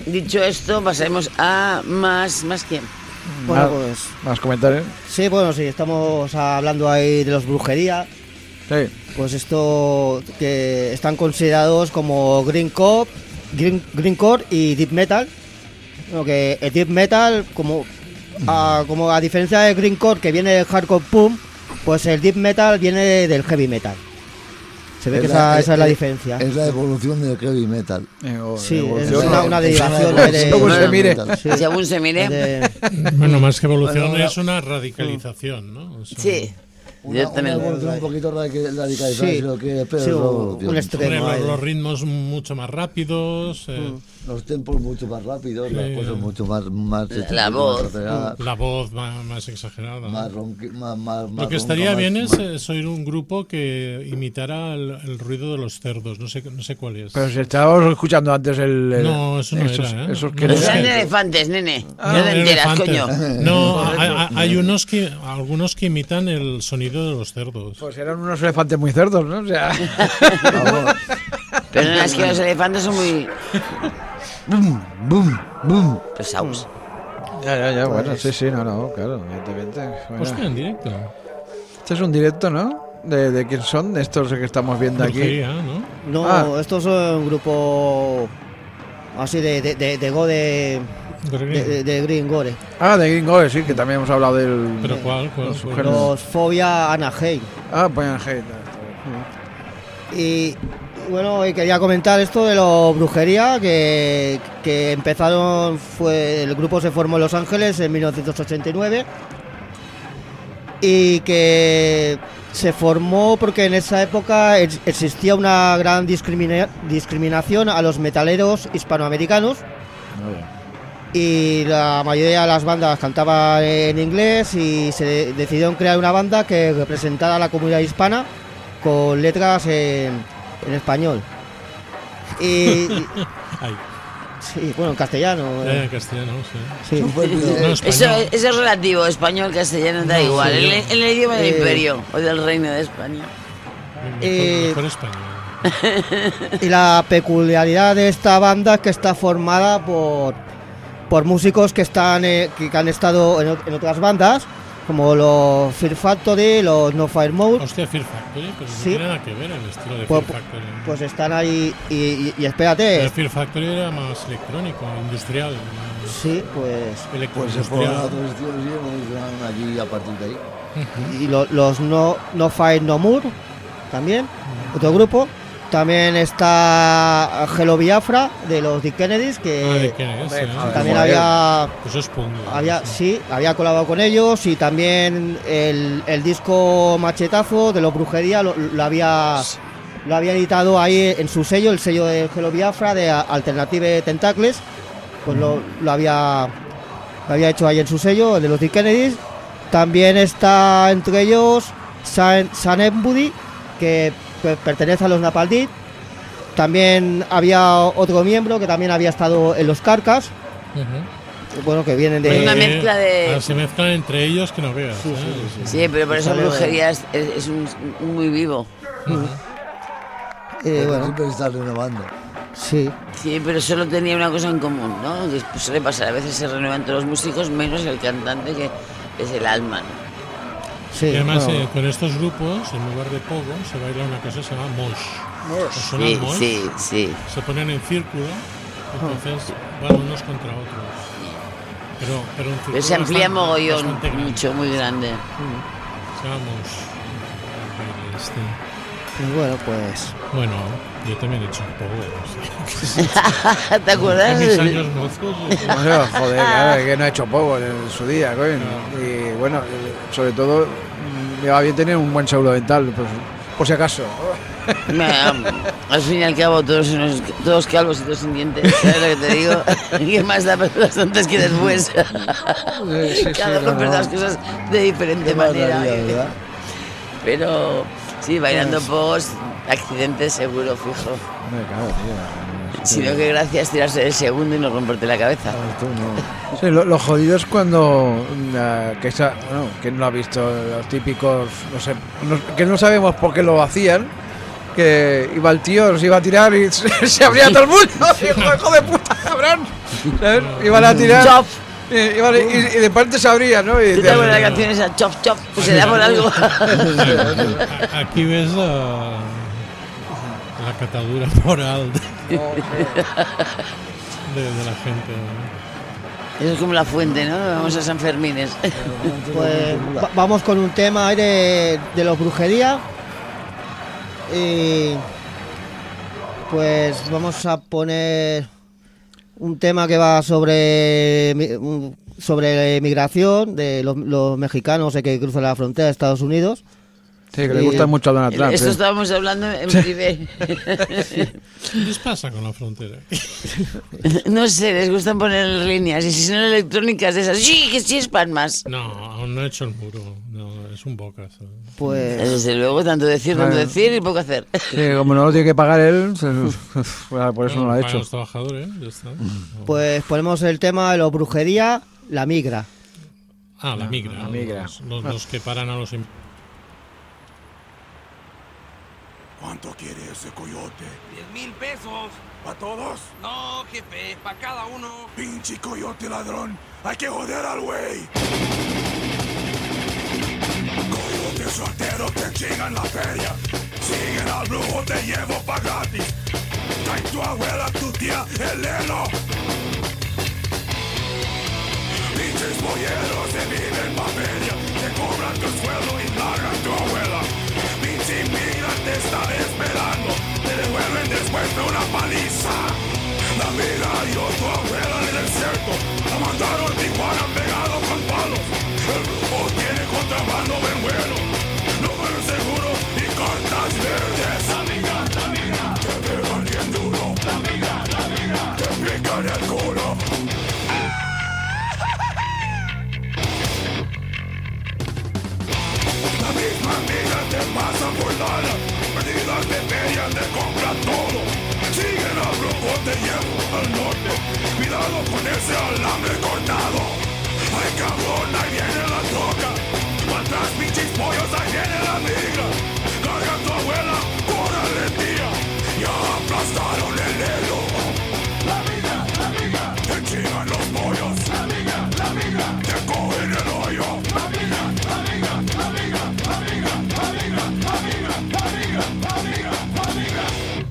dicho esto, pasaremos a más, más quién. Bueno, más, pues más comentarios. sí, bueno, sí, estamos hablando ahí de los brujería. Sí. Pues esto que están considerados como Green Core, Green, Greencore y Deep Metal. Bueno, que el Deep Metal, como a, como a diferencia del Greencore que viene del Hardcore Punk, pues el Deep Metal viene del Heavy Metal. Se ve Es que la- esa, es- esa es la es- diferencia. Es la evolución del heavy metal. Eh, o- Sí, o- es yo una, no- una es una derivación evolución de, según se del mire. metal. sí, Según se mire. de- Bueno, más que evolución Bueno, es una radicalización, ¿no? O sea, Sí, Una, una directamente. evolución un poquito radical, radicalizada, Sí, es lo que pero sí, es la un evolución. hombre, extremo. los, ahí. los ritmos mucho más rápidos, eh, Los tempos mucho más rápidos, las Sí. cosas mucho más... más La- la voz. Más, aceleradas, la voz más, más exagerada. ¿no? más, ronqui- más, más, Lo más que ronca, estaría más- bien es, más- es oír un grupo que imitara el, el ruido de los cerdos. No sé, no sé cuál es. Pero si estábamos escuchando antes el. el- No, eso no esos, era, ¿eh? Esos No, que no Eran sé. elefantes, nene. No, No te enteras, elefantes. coño. No, hay, hay- hay unos que, algunos que imitan el sonido de los cerdos. Pues eran unos elefantes muy cerdos, ¿no? O sea. Vamos, Pero no, es que los elefantes son muy boom, boom, boom. pesados. ya, ya, ya, bueno, sí, sí, no, no, claro, evidentemente. Bueno, Hostia, en directo. este es un directo, ¿no? De, de quién son, de estos que estamos viendo aquí. Brujería, ¿no? No, Ah. estos son un grupo así de, de, de, de Go de, de, de- de Green Gore. Ah, de Gringo, sí, que también hemos hablado del. ¿Pero cuál? cuál, los cuál? sujetos. Los Fobia Anaheim. Ah, ponen hate. Y bueno, y quería comentar esto de la brujería, que, que empezaron, fue el grupo se formó en Los Ángeles en mil novecientos ochenta y nueve y que se formó porque en esa época ex- existía una gran discrimina- discriminación a los metaleros hispanoamericanos y la mayoría de las bandas cantaban en inglés y se de- decidieron crear una banda que representara a la comunidad hispana con letras en, en español. Y, y- Ay, sí, bueno, en castellano. eh, eh, en castellano, sí. sí. No, Eso, español. eso es relativo, español, castellano, da No, igual. sí, En, yo- el- en el idioma del Eh, imperio o del reino de España. Mejor, eh, mejor español. Y la peculiaridad de esta banda es que está formada por, por músicos que están eh, que, que han estado en, ot- en otras bandas, como los Fear Factory, los No Fire Mode. Hostia, Fear Factory, pero no Sí. tiene nada que ver el estilo de Pues, Fear Factory. pues están ahí y, y- y espérate. El Fear Factory era más electrónico, industrial. más Sí, pues. Pues se electroindustrial. fueron a otros estilos y evolucionaron allí a partir de ahí. Y lo- los No, no Fight No More también, otro grupo. También está Hello Biafra de los Dick Kennedys, que Ah, ¿de quién es? Eh, también Joder. había, Eso es punk. ¿no? había, sí, había colaborado con ellos. Y también el, el disco Machetazo de los Brujería lo, lo había lo había editado ahí en su sello, el sello de Hello Biafra de Alternative Tentacles. Pues lo, lo había lo había hecho ahí en su sello, el de los Dick Kennedys. También está entre ellos San, San Embudi, que pe- pertenece a los Napalm Death. También había otro miembro que también había estado en los Carcas, Ujú. bueno, que vienen de... Es una mezcla de- ah, se mezclan entre ellos que no veas. Sí, ¿eh? sí, Sí, pero por eso Sale- brujería es, es- es un, un muy vivo. eh, Porque bueno, siempre están renovando. sí, Sí, pero solo tenía una cosa en común, ¿no? Que pues, suele pasar, a veces se renuevan todos los músicos menos el cantante, que es el alma, ¿no? sí. Y además, bueno, eh, con estos grupos, en lugar de pogo, se baila una cosa que se llama mosh. ¿Os suena el Sí, mosh? sí, sí. Se ponen en círculo, entonces van unos contra otros. Pero, pero un círculo Pero se amplía bastante- mogollón, bastante grande. mucho, muy grande. Se llama mosh. el baile este. y bueno, pues... Bueno, yo también he hecho un poco. ¿Te acuerdas? En mis años mozos. yo- Bueno, joder, claro, que no he hecho poco en su día, coño. Y bueno, eh, sobre todo, mm, me va bien tener un buen seguro dental, pues, por si acaso. Me- al fin y al cabo, todos, unos- todos calvos y todos sin dientes, ¿sabes lo que te digo? ¿Qué más da personas antes que después? Sí, sí, Cada sí, uno no, ve no. las cosas de diferente Qué manera. maravilla, ¿verdad? Pero sí, bailando pogos, accidentes seguro, fijo. Hombre, claro, tío. Sino que gracias tirarse del segundo y no romperte la cabeza. Esto no. Sí, lo, lo jodido es cuando uh, que esa, bueno, que no ha visto los típicos, no sé, no- que no sabemos por qué lo hacían, que iba el tío, nos iba a tirar y se, se abría todo el mundo. Hijo, hijo de puta, cabrón. ¿sabes? Iban a tirar. Chof. Y, iban- y- y de parte se abría, ¿no? Y ¿Qué decía, tal la canción esa? Chof, chof. Pues será por algo. A- Aquí ves la, la catadura moral de, de- de la gente. ¿no? Eso es como la fuente, ¿no? Vamos a San Fermines. Pues va- vamos con un tema ahí de, de los brujería. Y pues vamos a poner un tema que va sobre mi- un- sobre migración de los, los mexicanos eh, que cruzan la frontera de Estados Unidos. sí, que le Y- gusta mucho a Donald Trump. Esto sí. estábamos hablando en privé. ¿Qué les pasa con la frontera? No sé, les gustan poner líneas. Y si son electrónicas de esas, sí, que sí espan más. No, aún no he hecho el muro. No, es un bocazo. Pues Desde luego, tanto decir, tanto Vale. decir y poco hacer. Sí, como no lo tiene que pagar él, se- por eso no lo ha Bueno, para hecho. los trabajadores, ya está. pues ponemos el tema de los brujería, la migra. Ah, la migra. la migra. Los, los- los que paran a los... im- ¿Cuánto quiere ese coyote? ¡Diez mil pesos! ¿Para todos? No, jefe, para cada uno. Pinche coyote ladrón. Hay que joder al güey. Coyote soltero te chingan la feria. Siguen al brujo, te llevo pa' gratis. Trae tu abuela, tu tía, el heno. Pinches bolleros se viven pa' feria. Te cobran tu sueldo y largan tu abuela. Pinche inmigrante está esperando. Te devuelven después de una paliza. La amiga y tu abuela en el desierto. La mandaron a Tijuana pegado con palos. El grupo tiene contrabando bien bueno. Número seguro y cartas verdes. La amiga, la amiga. Te pegan bien duro. La amiga, la amiga. Te pican el culo. La misma amiga te pasa por lana. Perdidas de feria te compra todo. Siguen al grupo, te llevo al norte. Cuidado con ese alambre cortado. Ay cabrón, ahí viene la troca. Atrás pinches pollos, ahí viene la migra. Carga a tu abuela, córrele tía. Ya aplastaron el helo. La migra, la migra. Te chingan los pollos. La migra, la migra. Te cogen el hoyo. La migra, la migra, la migra, la migra, la migra, la migra, la migra, la migra, la migra.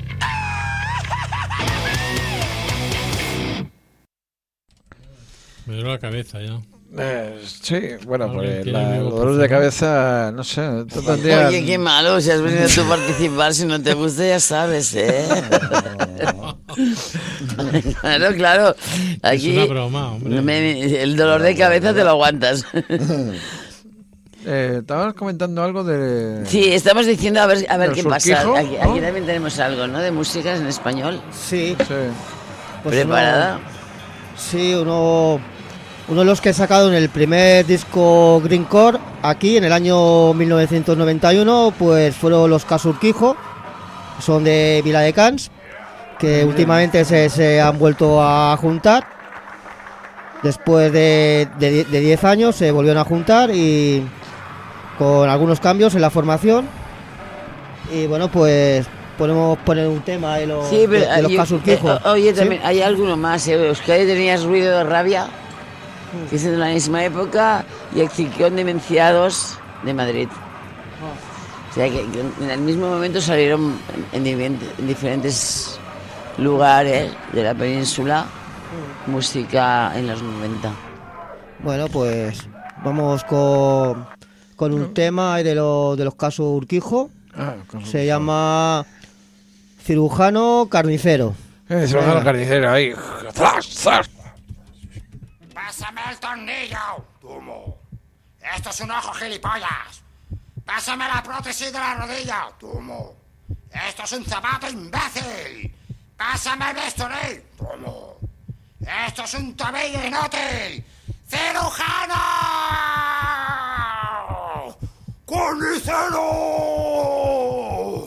Me duele la cabeza ya. Eh, sí, bueno, Alguien pues tiene la, miedo, los por dolores de favor. cabeza, no sé, tú tendrías- Oye, qué malo, si has venido tú a participar, si no te gusta ya sabes, ¿eh? Claro, claro. Aquí Es una broma, hombre. me- el dolor de cabeza te lo aguantas. Eh, estabas comentando algo de... Sí, estamos diciendo a ver, a ver ¿El qué pasa. surquijo? Aquí, ¿No? aquí también tenemos algo, ¿no? De músicas en español. Sí, Sí. pues ¿Preparada? uno- sí, uno, uno de los que he sacado en el primer disco Greencore, aquí en el año mil novecientos noventa y uno, pues fueron los Casurquijo, son de Viladecans, que últimamente se, se han vuelto a juntar. Después de de de diez años se volvieron a juntar y con algunos cambios en la formación. Y bueno, pues podemos poner un tema de los, Sí, pero de, de los yo- Casurquijo. eh, oye, ¿Sí? también hay alguno más. ¿eh? Euskadi tenías Ruido de Rabia, que es de la misma época, y Extinción Demenciados de Madrid. O sea, que, que en el mismo momento salieron en, en- en diferentes lugares de la península música en los noventa. Bueno, pues vamos con, con un tema de, los de los casos Urquijo. Ah, con- Se llama Cirujano Carnicero. Eh, se lo carnicero ahí. ¡Zas, zas! ¡Pásame el tornillo! ¡Tumo! ¡Esto es un ojo, gilipollas! ¡Pásame la prótesis de la rodilla! ¡Tumo! ¡Esto es un zapato, imbécil! ¡Pásame el bisturí! ¡Tumo! ¡Esto es un tobillo inútil! ¡Cirujano! ¡Carnicero!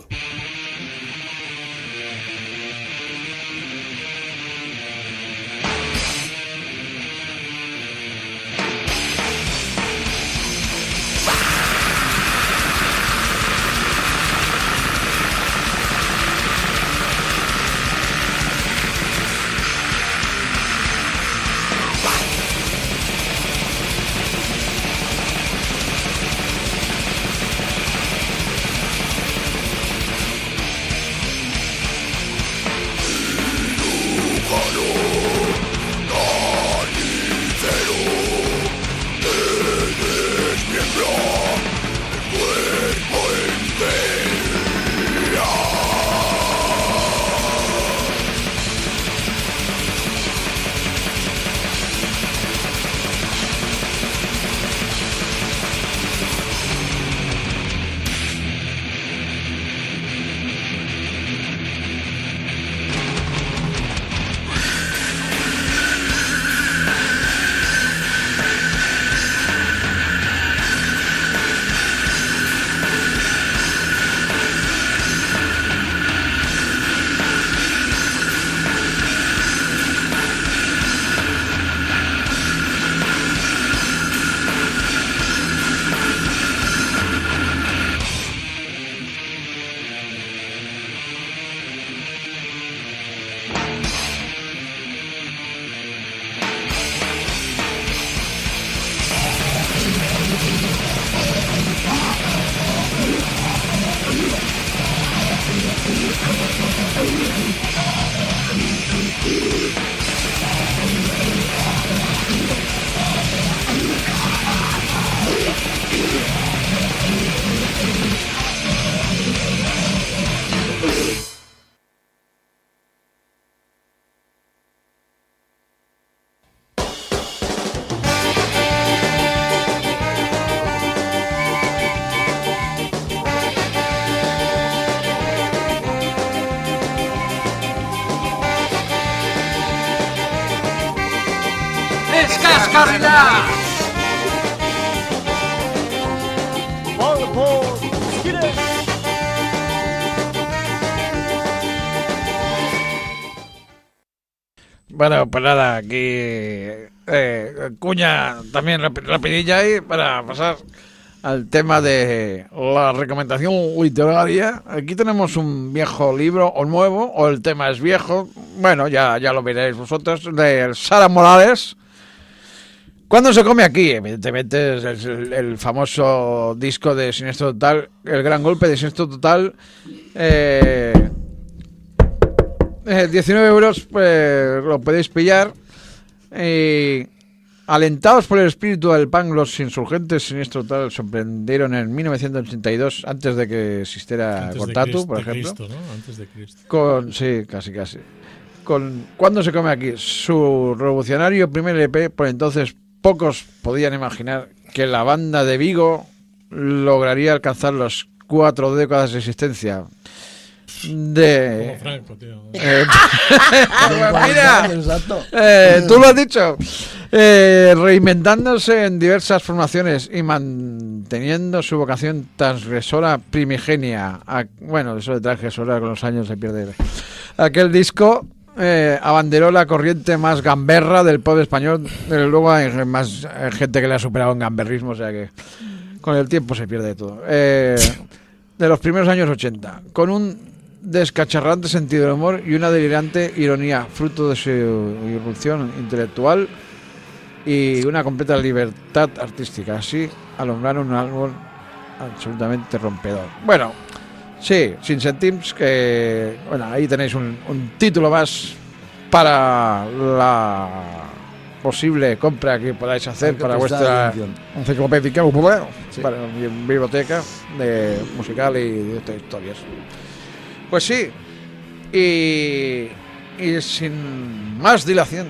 descarrilar! Bueno, pues nada, aquí eh, cuña también rap- rapidilla ahí para pasar al tema de la recomendación literaria. Aquí tenemos un viejo libro o nuevo, o el tema es viejo, bueno, ya, ya lo veréis vosotros, de Sara Morales. ¿Cuándo se come aquí? Evidentemente es el, el famoso disco de Siniestro Total, el gran golpe de Siniestro Total. Eh, eh, diecinueve euros, pues lo podéis pillar. Y alentados por el espíritu del punk, los insurgentes Siniestro Total sorprendieron en mil novecientos ochenta y dos, antes de que existiera Antes de Cortatu, Cristo- por de ejemplo. Cristo, ¿no? Antes de Cristo. Con, sí, casi, casi. Con ¿Cuándo se come aquí? Su revolucionario primer E P, por entonces pocos podían imaginar que la banda de Vigo lograría alcanzar las cuatro décadas de existencia. Como De... Franco, tío. Eh, pues mira, Exacto. eh, tú lo has dicho. Eh, reinventándose en diversas formaciones y manteniendo su vocación transgresora primigenia. A- bueno, eso de transgresora con los años se pierde. Aquel disco eh, abanderó la corriente más gamberra del pop español. Desde luego hay más eh, gente que le ha superado en gamberrismo, o sea que con el tiempo se pierde todo. Eh, de los primeros años ochenta, con un descacharrante sentido del humor y una delirante ironía, fruto de su irrupción intelectual y una completa libertad artística. Así alumbraron un álbum absolutamente rompedor. Bueno, sí, sin Sentims, que bueno, ahí tenéis un, un título más para la posible compra que podáis hacer Hay que para prestar vuestra atención. enciclopédica, bueno, Sí. para mi biblioteca de musical y de otras historias. Pues sí, y, y sin más dilación,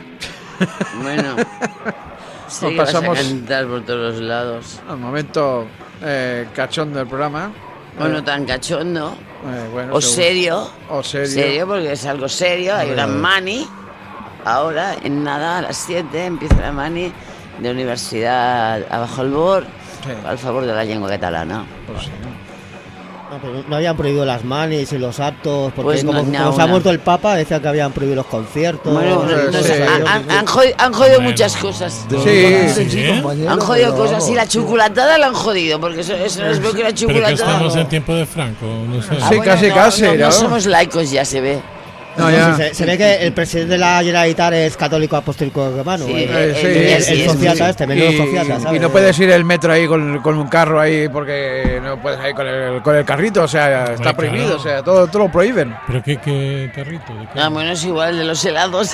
Bueno, sí, pasamos- vas a cantar por todos los lados. al momento eh, cachondo del programa. O no Eh, tan cachondo, eh, bueno, o según- serio. O serio. Serio, porque es algo serio. Hay una mani. Ahora, en nada, a las siete empieza la mani de Universidad Abajo el Bor, Sí. al favor de la lengua catalana. Pues sí, ¿no? No, pero no habían prohibido las manis y los actos, porque Pues no, como, ni como se una. ha muerto el Papa, decían que habían prohibido los conciertos. Bueno, no no sé, sé, sí. han, han- han jodido, han jodido Bueno. muchas cosas. De- Sí. de- Sí. compañero, Han jodido pero cosas. Sí, vamos. la chocolatada la han jodido, porque eso, eso les veo que la Pero que chocolatada. estamos en tiempo de Franco, no sé. Ah, Sí, bueno, casi, no, casi, No, no ¿no? somos laicos, ya se ve. No, No, ya. sí, se, se ve que el presidente de la Generalitat es católico apostólico romano. Sí, el, Eh, sí, el- el, el- el sí, sociata sí. este, menudo y, sociata, ¿sabes? y no puedes ir el metro ahí con, con un carro ahí porque no puedes ir con el, con el carrito, o sea, está claro. prohibido, o sea, todo, todo lo prohíben. ¿Pero qué, qué carrito? ¿De qué? Ah, bueno, es igual de los helados.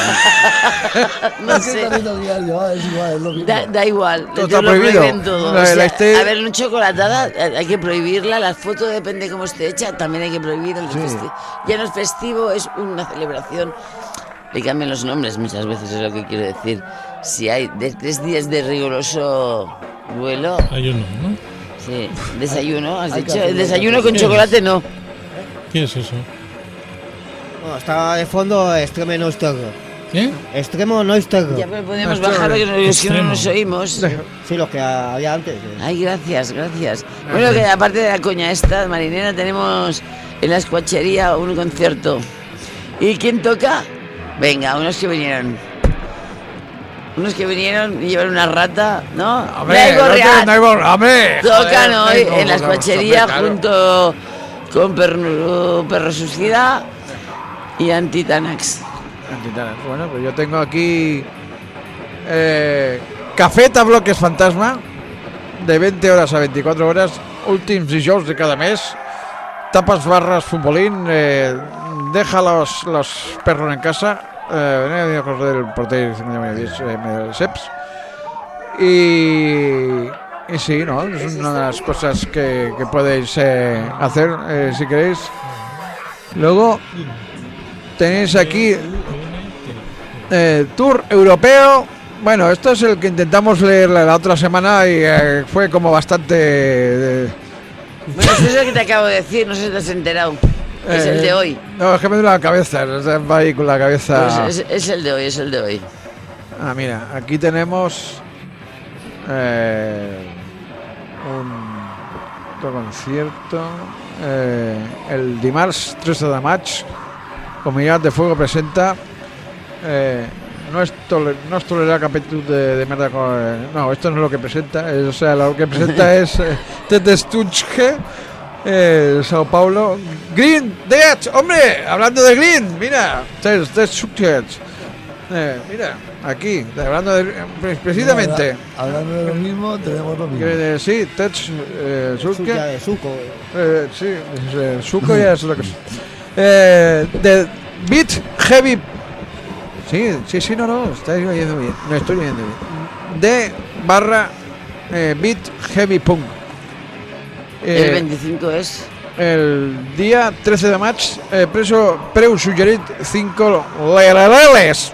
no Es que sé. carrito diario, es igual, es lo mismo. Da, da igual, Todo te está lo prohibido. prohíben todo. La- O sea, la este- A ver, una chocolatada eh, hay que prohibirla, la foto depende cómo esté hecha, también hay que prohibir el Sí. festivo. Ya no es festivo, es una celebración. Le cambian los nombres muchas veces, es lo que quiero decir. Si hay de tres días de riguroso vuelo, Hay uno, ¿no? sí, desayuno, has hay que dicho, hacerlo, el hay que desayuno con hacerlo. chocolate no. ¿Qué es eso? No, está de fondo Extreme Noise ¿Qué? Extremo Noise Terror. Ya pero podemos Nuestro bajar, que no, es que no extremo. nos oímos. Sí, los que había antes. eh. Ay, gracias, gracias. Bueno, que aparte de la coña esta marinera, tenemos en la escuachería un concierto. ¿Y quién toca? Venga, unos que vinieron. Unos que vinieron y llevan una rata, ¿no? Hombre, Traigo no te- real. no hay bor- hombre, Tocan joder, hoy no, en la no, escuachería hombre, claro. junto con Perro, Perro Suicida y Antitanax. Antitanax. Bueno, pues yo tengo aquí eh, Cafeta Bloques Fantasma, de veinte horas a veinticuatro horas, últims dijous de cada mes, tapas barras futbolín, eh, deja los, los perros en casa, eh, venía a correr el portero eh, Seps, y, y sí, ¿no? Es una de las cosas que, que podéis eh, hacer eh, si queréis. Luego tenéis aquí eh, Tour Europeo. Bueno, esto es el que intentamos leer la, la otra semana y eh, fue como bastante... eh, Bueno, eso es lo que te acabo de decir, no sé si te has enterado. Es eh, el de hoy. No, es que me duele la cabeza, está ahí con la cabeza... Pues es, es el de hoy, es el de hoy. Ah, mira, aquí tenemos eh, un otro concierto. Eh, el dimarts trece de maig, Comunidad de Fuego presenta eh, no es tole, no es tolerar capítulos de, de mierda con, eh, no, esto no es lo que presenta, es, o sea, lo que presenta es eh, Tetestuchke, eh, Sao Paulo. Green Dead, hombre, hablando de Green, mira, Tetestuchke, eh, mira, aquí, hablando de, precisamente. Ahora, hablando de lo mismo, tenemos lo mismo. Que, sí, Tetestuchke, eh, Suya de suco. eh, sí, eh, Suco ya es otra cosa. Eh, de Beat Heavy. Sí, sí, sí, no, no, estáis oyendo bien. No estoy oyendo bien. De barra eh, Beat Heavy Punk. Eh, El veinticinco es. El día trece de maig, eh, preso preu suggerit cinco leleles.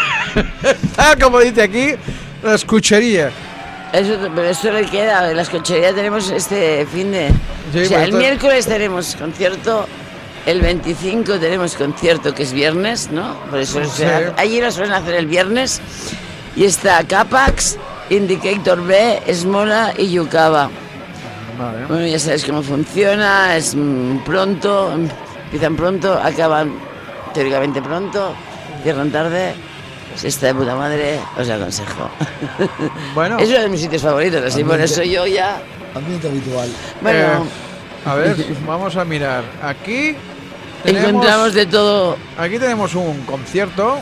Tal como dice aquí, la escuchería. Eso, pero esto le queda. En las cocherías tenemos este fin de. Sí, o sea, pues el esto- miércoles tenemos concierto. El veinticinco tenemos concierto, que es viernes, ¿no? Por eso Sí. se hace- allí lo suelen hacer el viernes. Y está Capax, Indicator B, Esmola y Yucaba. Vale. Bueno, ya sabes cómo funciona, es mm, pronto, empiezan pronto, acaban teóricamente pronto, cierran tarde. Si está de puta madre, os aconsejo. Bueno, Es uno de mis sitios favoritos, así por Ambiente. eso yo ya. Ambiente habitual. Bueno, eh, a ver, vamos a mirar. Aquí tenemos, encontramos de todo. aquí tenemos un concierto.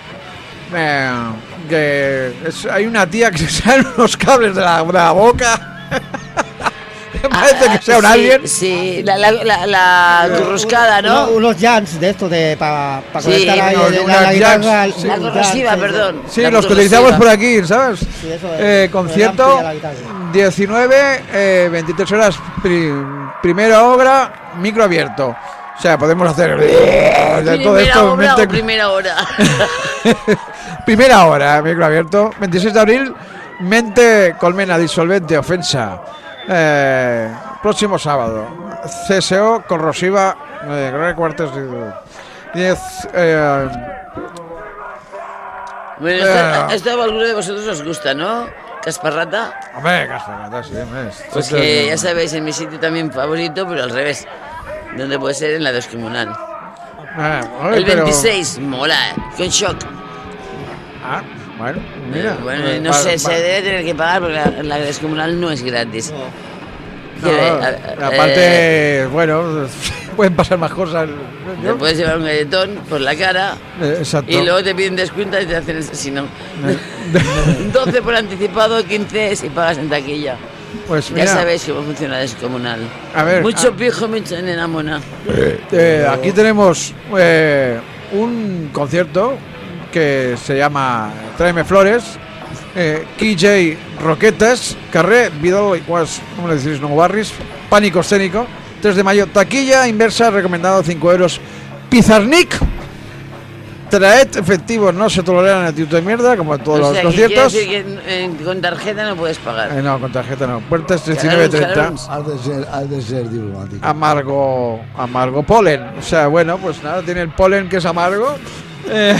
eh, que es- hay una tía que se salen unos cables de la, de la boca. Parece Ah, que sea un sí, alien. Sí, la, la, la, la curruscada, ¿no? Uno- unos jams de estos de para pa Sí, conectar ahí unos- la, unas la guitarra. jams, un sí. La jam, corrosiva, sí, perdón. Sí, La los que corrosiva. utilizamos por aquí, ¿sabes? Sí, eso es. Eh, El concierto ampli de la guitarra. diecinueve, eh, veintitrés horas, pri- primera obra, micro abierto. O sea, podemos hacer de todo Primera esto. obra mente- o primera hora. Primera hora, micro abierto. veintiséis de abril, Mente Colmena Disolvente Ofensa. Eh, próximo sábado. C S O Corrosiva. Eh, Gregory Cuartos. diez. Eh, Bueno, Eh. esto, esto a alguno de vosotros os gusta, ¿no? Casparrata. hombre, Casperrata, sí, hombre. Pues Esto que es- ya sabéis, en mi sitio también favorito, pero al revés. Donde puede ser en la descomunal. Ah, oye, El pero- veintiséis, mola, con shock. Ah, bueno, mira. Eh, bueno, eh, no pa- sé, pa- se debe tener que pagar porque la, la descomunal no es gratis. no, Que, a- a- aparte, eh, bueno, pueden pasar más cosas. te ¿no? puedes llevar un galletón por la cara Eh, exacto. y luego te piden descuento y te hacen el asesino. doce por anticipado, quince si pagas en taquilla. Pues Ya mira, sabéis cómo funciona la descomunal. a ver, Mucho ah, pijo, mucha nena mona. eh, aquí tenemos eh, un concierto que se llama Tráeme Flores, eh, K J Roquetas, Carré, Vidal y Quas, ¿cómo le decís? No Barris, Pánico Escénico, tres de mayo, taquilla inversa, recomendado cinco euros, Pizarnik, traed efectivos, no se toleran el título de mierda, como en todos O los sea, que conciertos. quiere decir que eh, con tarjeta no puedes pagar. Eh, no, con tarjeta no, puertas diecinueve treinta. Claro, Has de ser, has de ser diplomático. Amargo, amargo polen. O sea, bueno, pues nada, tiene el polen que es amargo. Eh,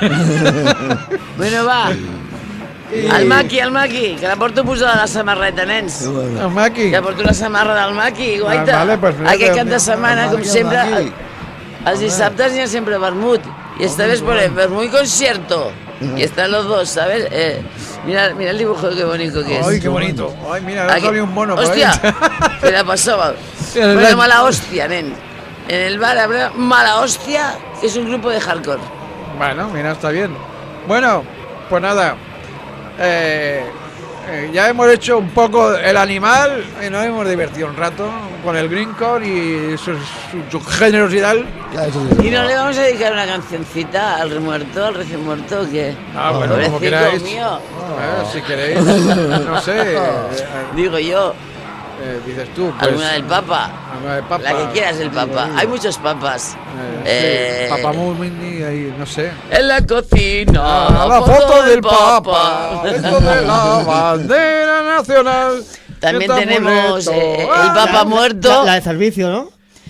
Bueno, va. Al maqui, al maqui, que la porto posada a la samarreta, nens. Bueno, el maqui. Que porto la samarra del maqui, guaita. vale, pues mira, Aquest que- cap de setmana, com Maqui, sempre, maqui. els dissabtes n'hi ha sempre vermut. Y esta vez por el vermut y concierto. Y están los dos, ¿sabes? Eh, mira, mira el dibujo, qué bonito que es. Ay, qué bonito. Ay, mira, ahora Aquí- salió un mono. por ahí. Hostia, ¿qué le pasaba? El Bueno, red- mala hostia, nen. En el bar habrá Mala Hostia, que es un grupo de hardcore. Bueno, mira, está bien. Bueno, pues nada. Eh, eh, ya hemos hecho un poco el animal y nos hemos divertido un rato con el Greencore y sus, su, su generosidad. ya eso sí. ¿Y no le vamos a dedicar una cancioncita al remuerto, al recién muerto, que Ah, bueno, como pobrecito queráis. mío? Eh, si queréis, no sé. eh, Digo yo, eh, dices tú. Pues, alguna del Papa. alguna del Papa. La que quieras del Papa. Digo, Hay muchos papas. Eh, Eh, sí, Papa Mumini, ahí, no sé. En la cocina, Ah, la foto del Papa, dentro de la bandera nacional. También Está muy tenemos lento. eh, Ah, el Papa La- muerto. La, la de servicio, ¿no?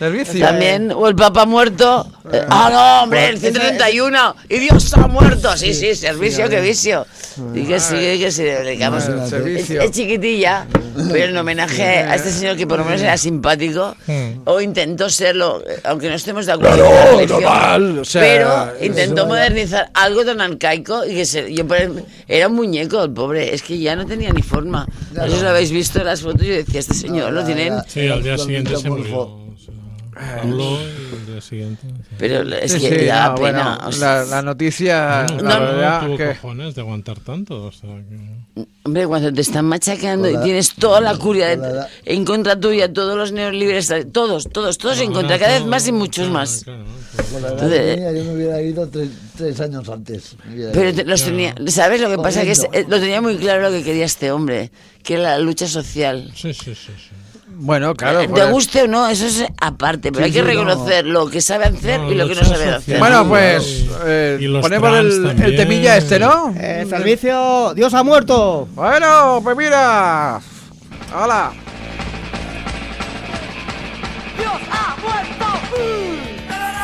Del vicio. También, o el Papa muerto. Eh, ah, no, hombre, el ciento treinta y uno. Y Dios ha muerto. Sí, sí, servicio, qué vicio. Y que sí, que sí, le dedicamos. El Es, servicio. es chiquitilla, pero en homenaje a este señor que por lo menos era simpático, o intentó serlo, aunque no estemos de acuerdo con la Claro, religión, total. O sea, pero intentó eso, modernizar algo tan arcaico y que se, yo por ejemplo, era un muñeco el pobre, es que ya no tenía ni forma. No sé si lo habéis visto en las fotos, yo decía, este señor lo tienen. Sí, al día siguiente se Totalmente murió. O sea, habló y al día siguiente. o sea. Pero es Sí, que sí, da no, pena. bueno, o sea, la, la noticia, Bueno, la no, no verdad tuvo que... cojones de aguantar tanto. O sea, que... Hombre, cuando te están machacando Con la- y tienes toda la curia con la- de- en contra tuya, todos los neolibres, todos, todos, todos en contra, cada vez más y muchos Claro, más. claro, pues, Con la edad Entonces, que tenía, yo me hubiera ido tres, tres años antes. Me hubiera Pero ido. te- los tenía, ¿sabes lo que pasa? Que es- eh, lo tenía muy claro lo que quería este hombre, que era la lucha social. Sí, sí, sí, sí. Bueno, claro. Te pues- guste o no, eso es aparte, pero Sí, hay que sí, no. reconocer lo que sabe hacer No, y lo que no lucha sabe hacer. social. Bueno, Sí, pues y- eh, y los ponemos trans el, el también. temilla este, ¿no? Eh, servicio, Dios ha muerto. Bueno, pues mira. Hola. Dios ha muerto.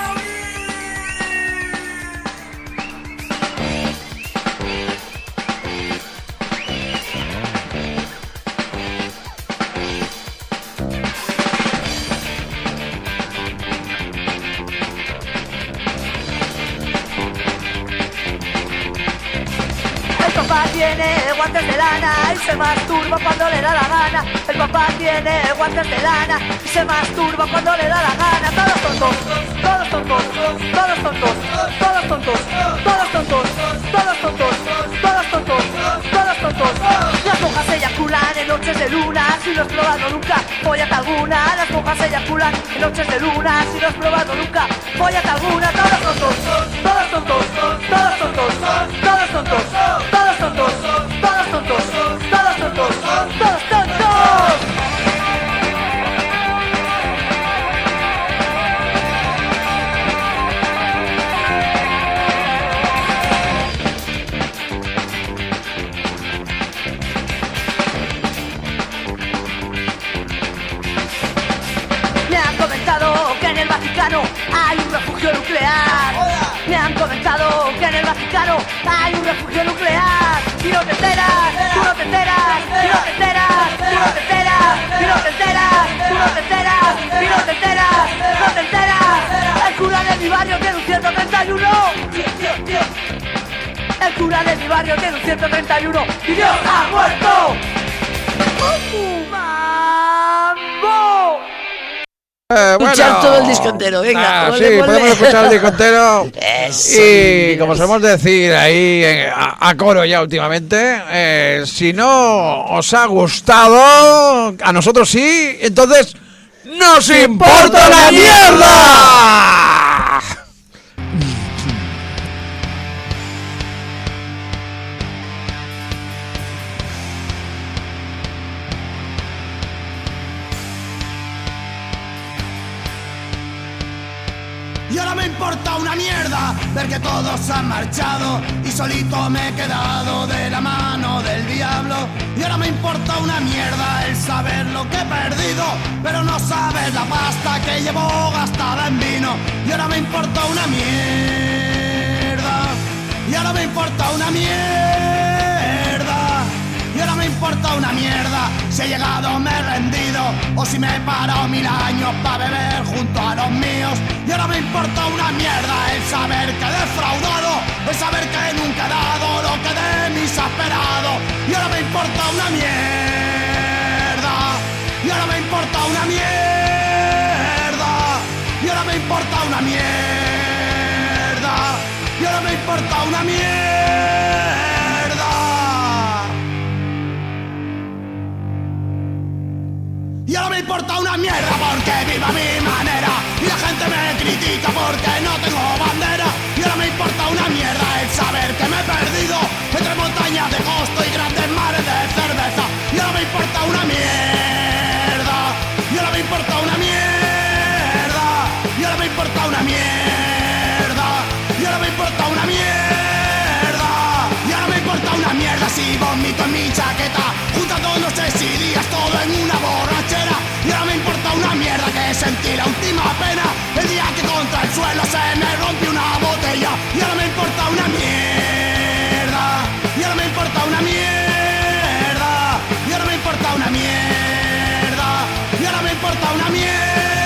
El papá tiene guantes de lana y se masturba cuando le da la gana. El papá tiene guantes de lana y se masturba cuando le da la gana. Todos tontos, todos tontos, todos tontos, todos tontos, todos tontos, todos tontos, todos tontos, todos tontos. Las monjas eyaculan en noches de luna, si no has probado nunca, follate alguna. Las monjas eyaculan en noches de luna, si no has probado nunca, follate alguna. Todos tontos, todos tontos, todos tontos, todos tontos, todos tontos, todos tontos, todos tontos, todos tontos. Me han comentado que en el Vaticano hay un refugio nuclear. Me han comentado que en el Vaticano hay un refugio nuclear. Y no te enteras, tú no te enteras, y no te enteras, tú no te enteras, y no te enteras, tú no te enteras, y no te enteras, no te enteras. El cura de mi barrio tiene un ciento treinta y uno. El cura de mi barrio tiene un ciento treinta y uno. Y Dios ha muerto. ¡Uh, ¡Mambo! Eh, Escuchar todo el disco entero, venga, Ah, ponle, sí, ponle. podemos escuchar el disco entero. Eso, Y como Dios. solemos decir ahí eh, a, a coro ya últimamente, eh, si no os ha gustado, a nosotros sí, entonces ¡nos importa la mierda! Y ahora me importa una mierda ver que todos han marchado y solito me he quedado de la mano del diablo. Y ahora me importa una mierda el saber lo que he perdido, pero no sabes la pasta que llevo gastada en vino. Y ahora me importa una mierda. Y ahora me importa una mierda. Y ahora me importa una mierda si he llegado, me he rendido, o si me he parado mil años para beber junto a los míos. Y ahora me importa una mierda el saber que he defraudado, el saber que nunca he dado lo que de mí se ha esperado. Y ahora me importa una mierda. Y ahora me importa una mierda. Y ahora me importa una mierda. Y ahora me importa una mierda. Y ahora me importa una mierda porque vivo a mi manera y la gente me critica porque no tengo bandera. Y ahora me importa una mierda el saber que me he perdido entre montañas de costo y grandes mares de cerveza. Y ahora me importa una mierda. Y ahora me importa una mierda. Y ahora me importa una mierda. Y ahora me importa una mierda. Y ahora me importa una mierda si vomito en mi chaqueta, juntando noches y días todo en una borrachera. Y ahora me importa una una mierda que sentí la última pena el día que contra el suelo se me rompió una botella. Y ahora me importa una mierda, y ahora me importa una mierda, y ahora me importa una mierda, y ahora me importa una mierda.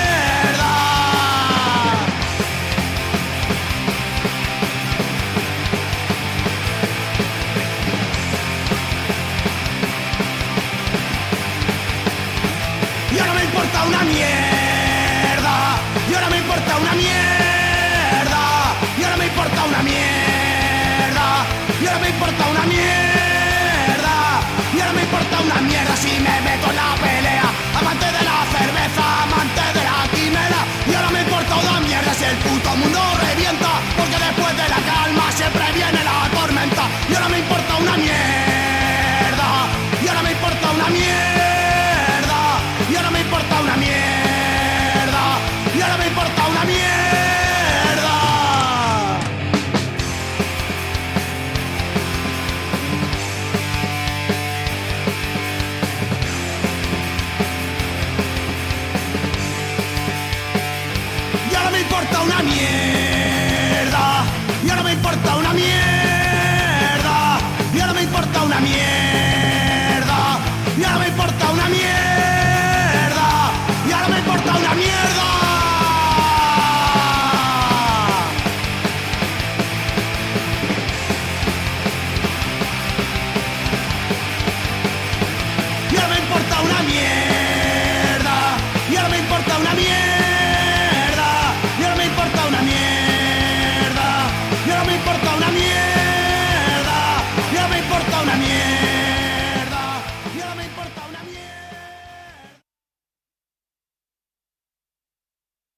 Y ahora me importa una mierda, y ahora me importa una mierda, y ahora me importa una mierda, y ahora me importa una mierda, y ahora me importa una mierda si me meto en la pelea. Amante de la cerveza, amante de la quimera, y ahora me importa una mierda si el puto mundo revienta, porque después de la calma siempre viene la tormenta. Y ahora me importa una mierda, y ahora me importa una mierda, y ahora me importa una mierda, y ahora me importa una mierda. Y ahora me importa una mierda, y ahora me importa una mierda, y ahora me importa una mierda, y ahora me importa una mierda, y ahora me importa una mierda. Y ahora me importa una mierda, y ahora me importa una mierda, y ahora me importa una mierda, y ahora me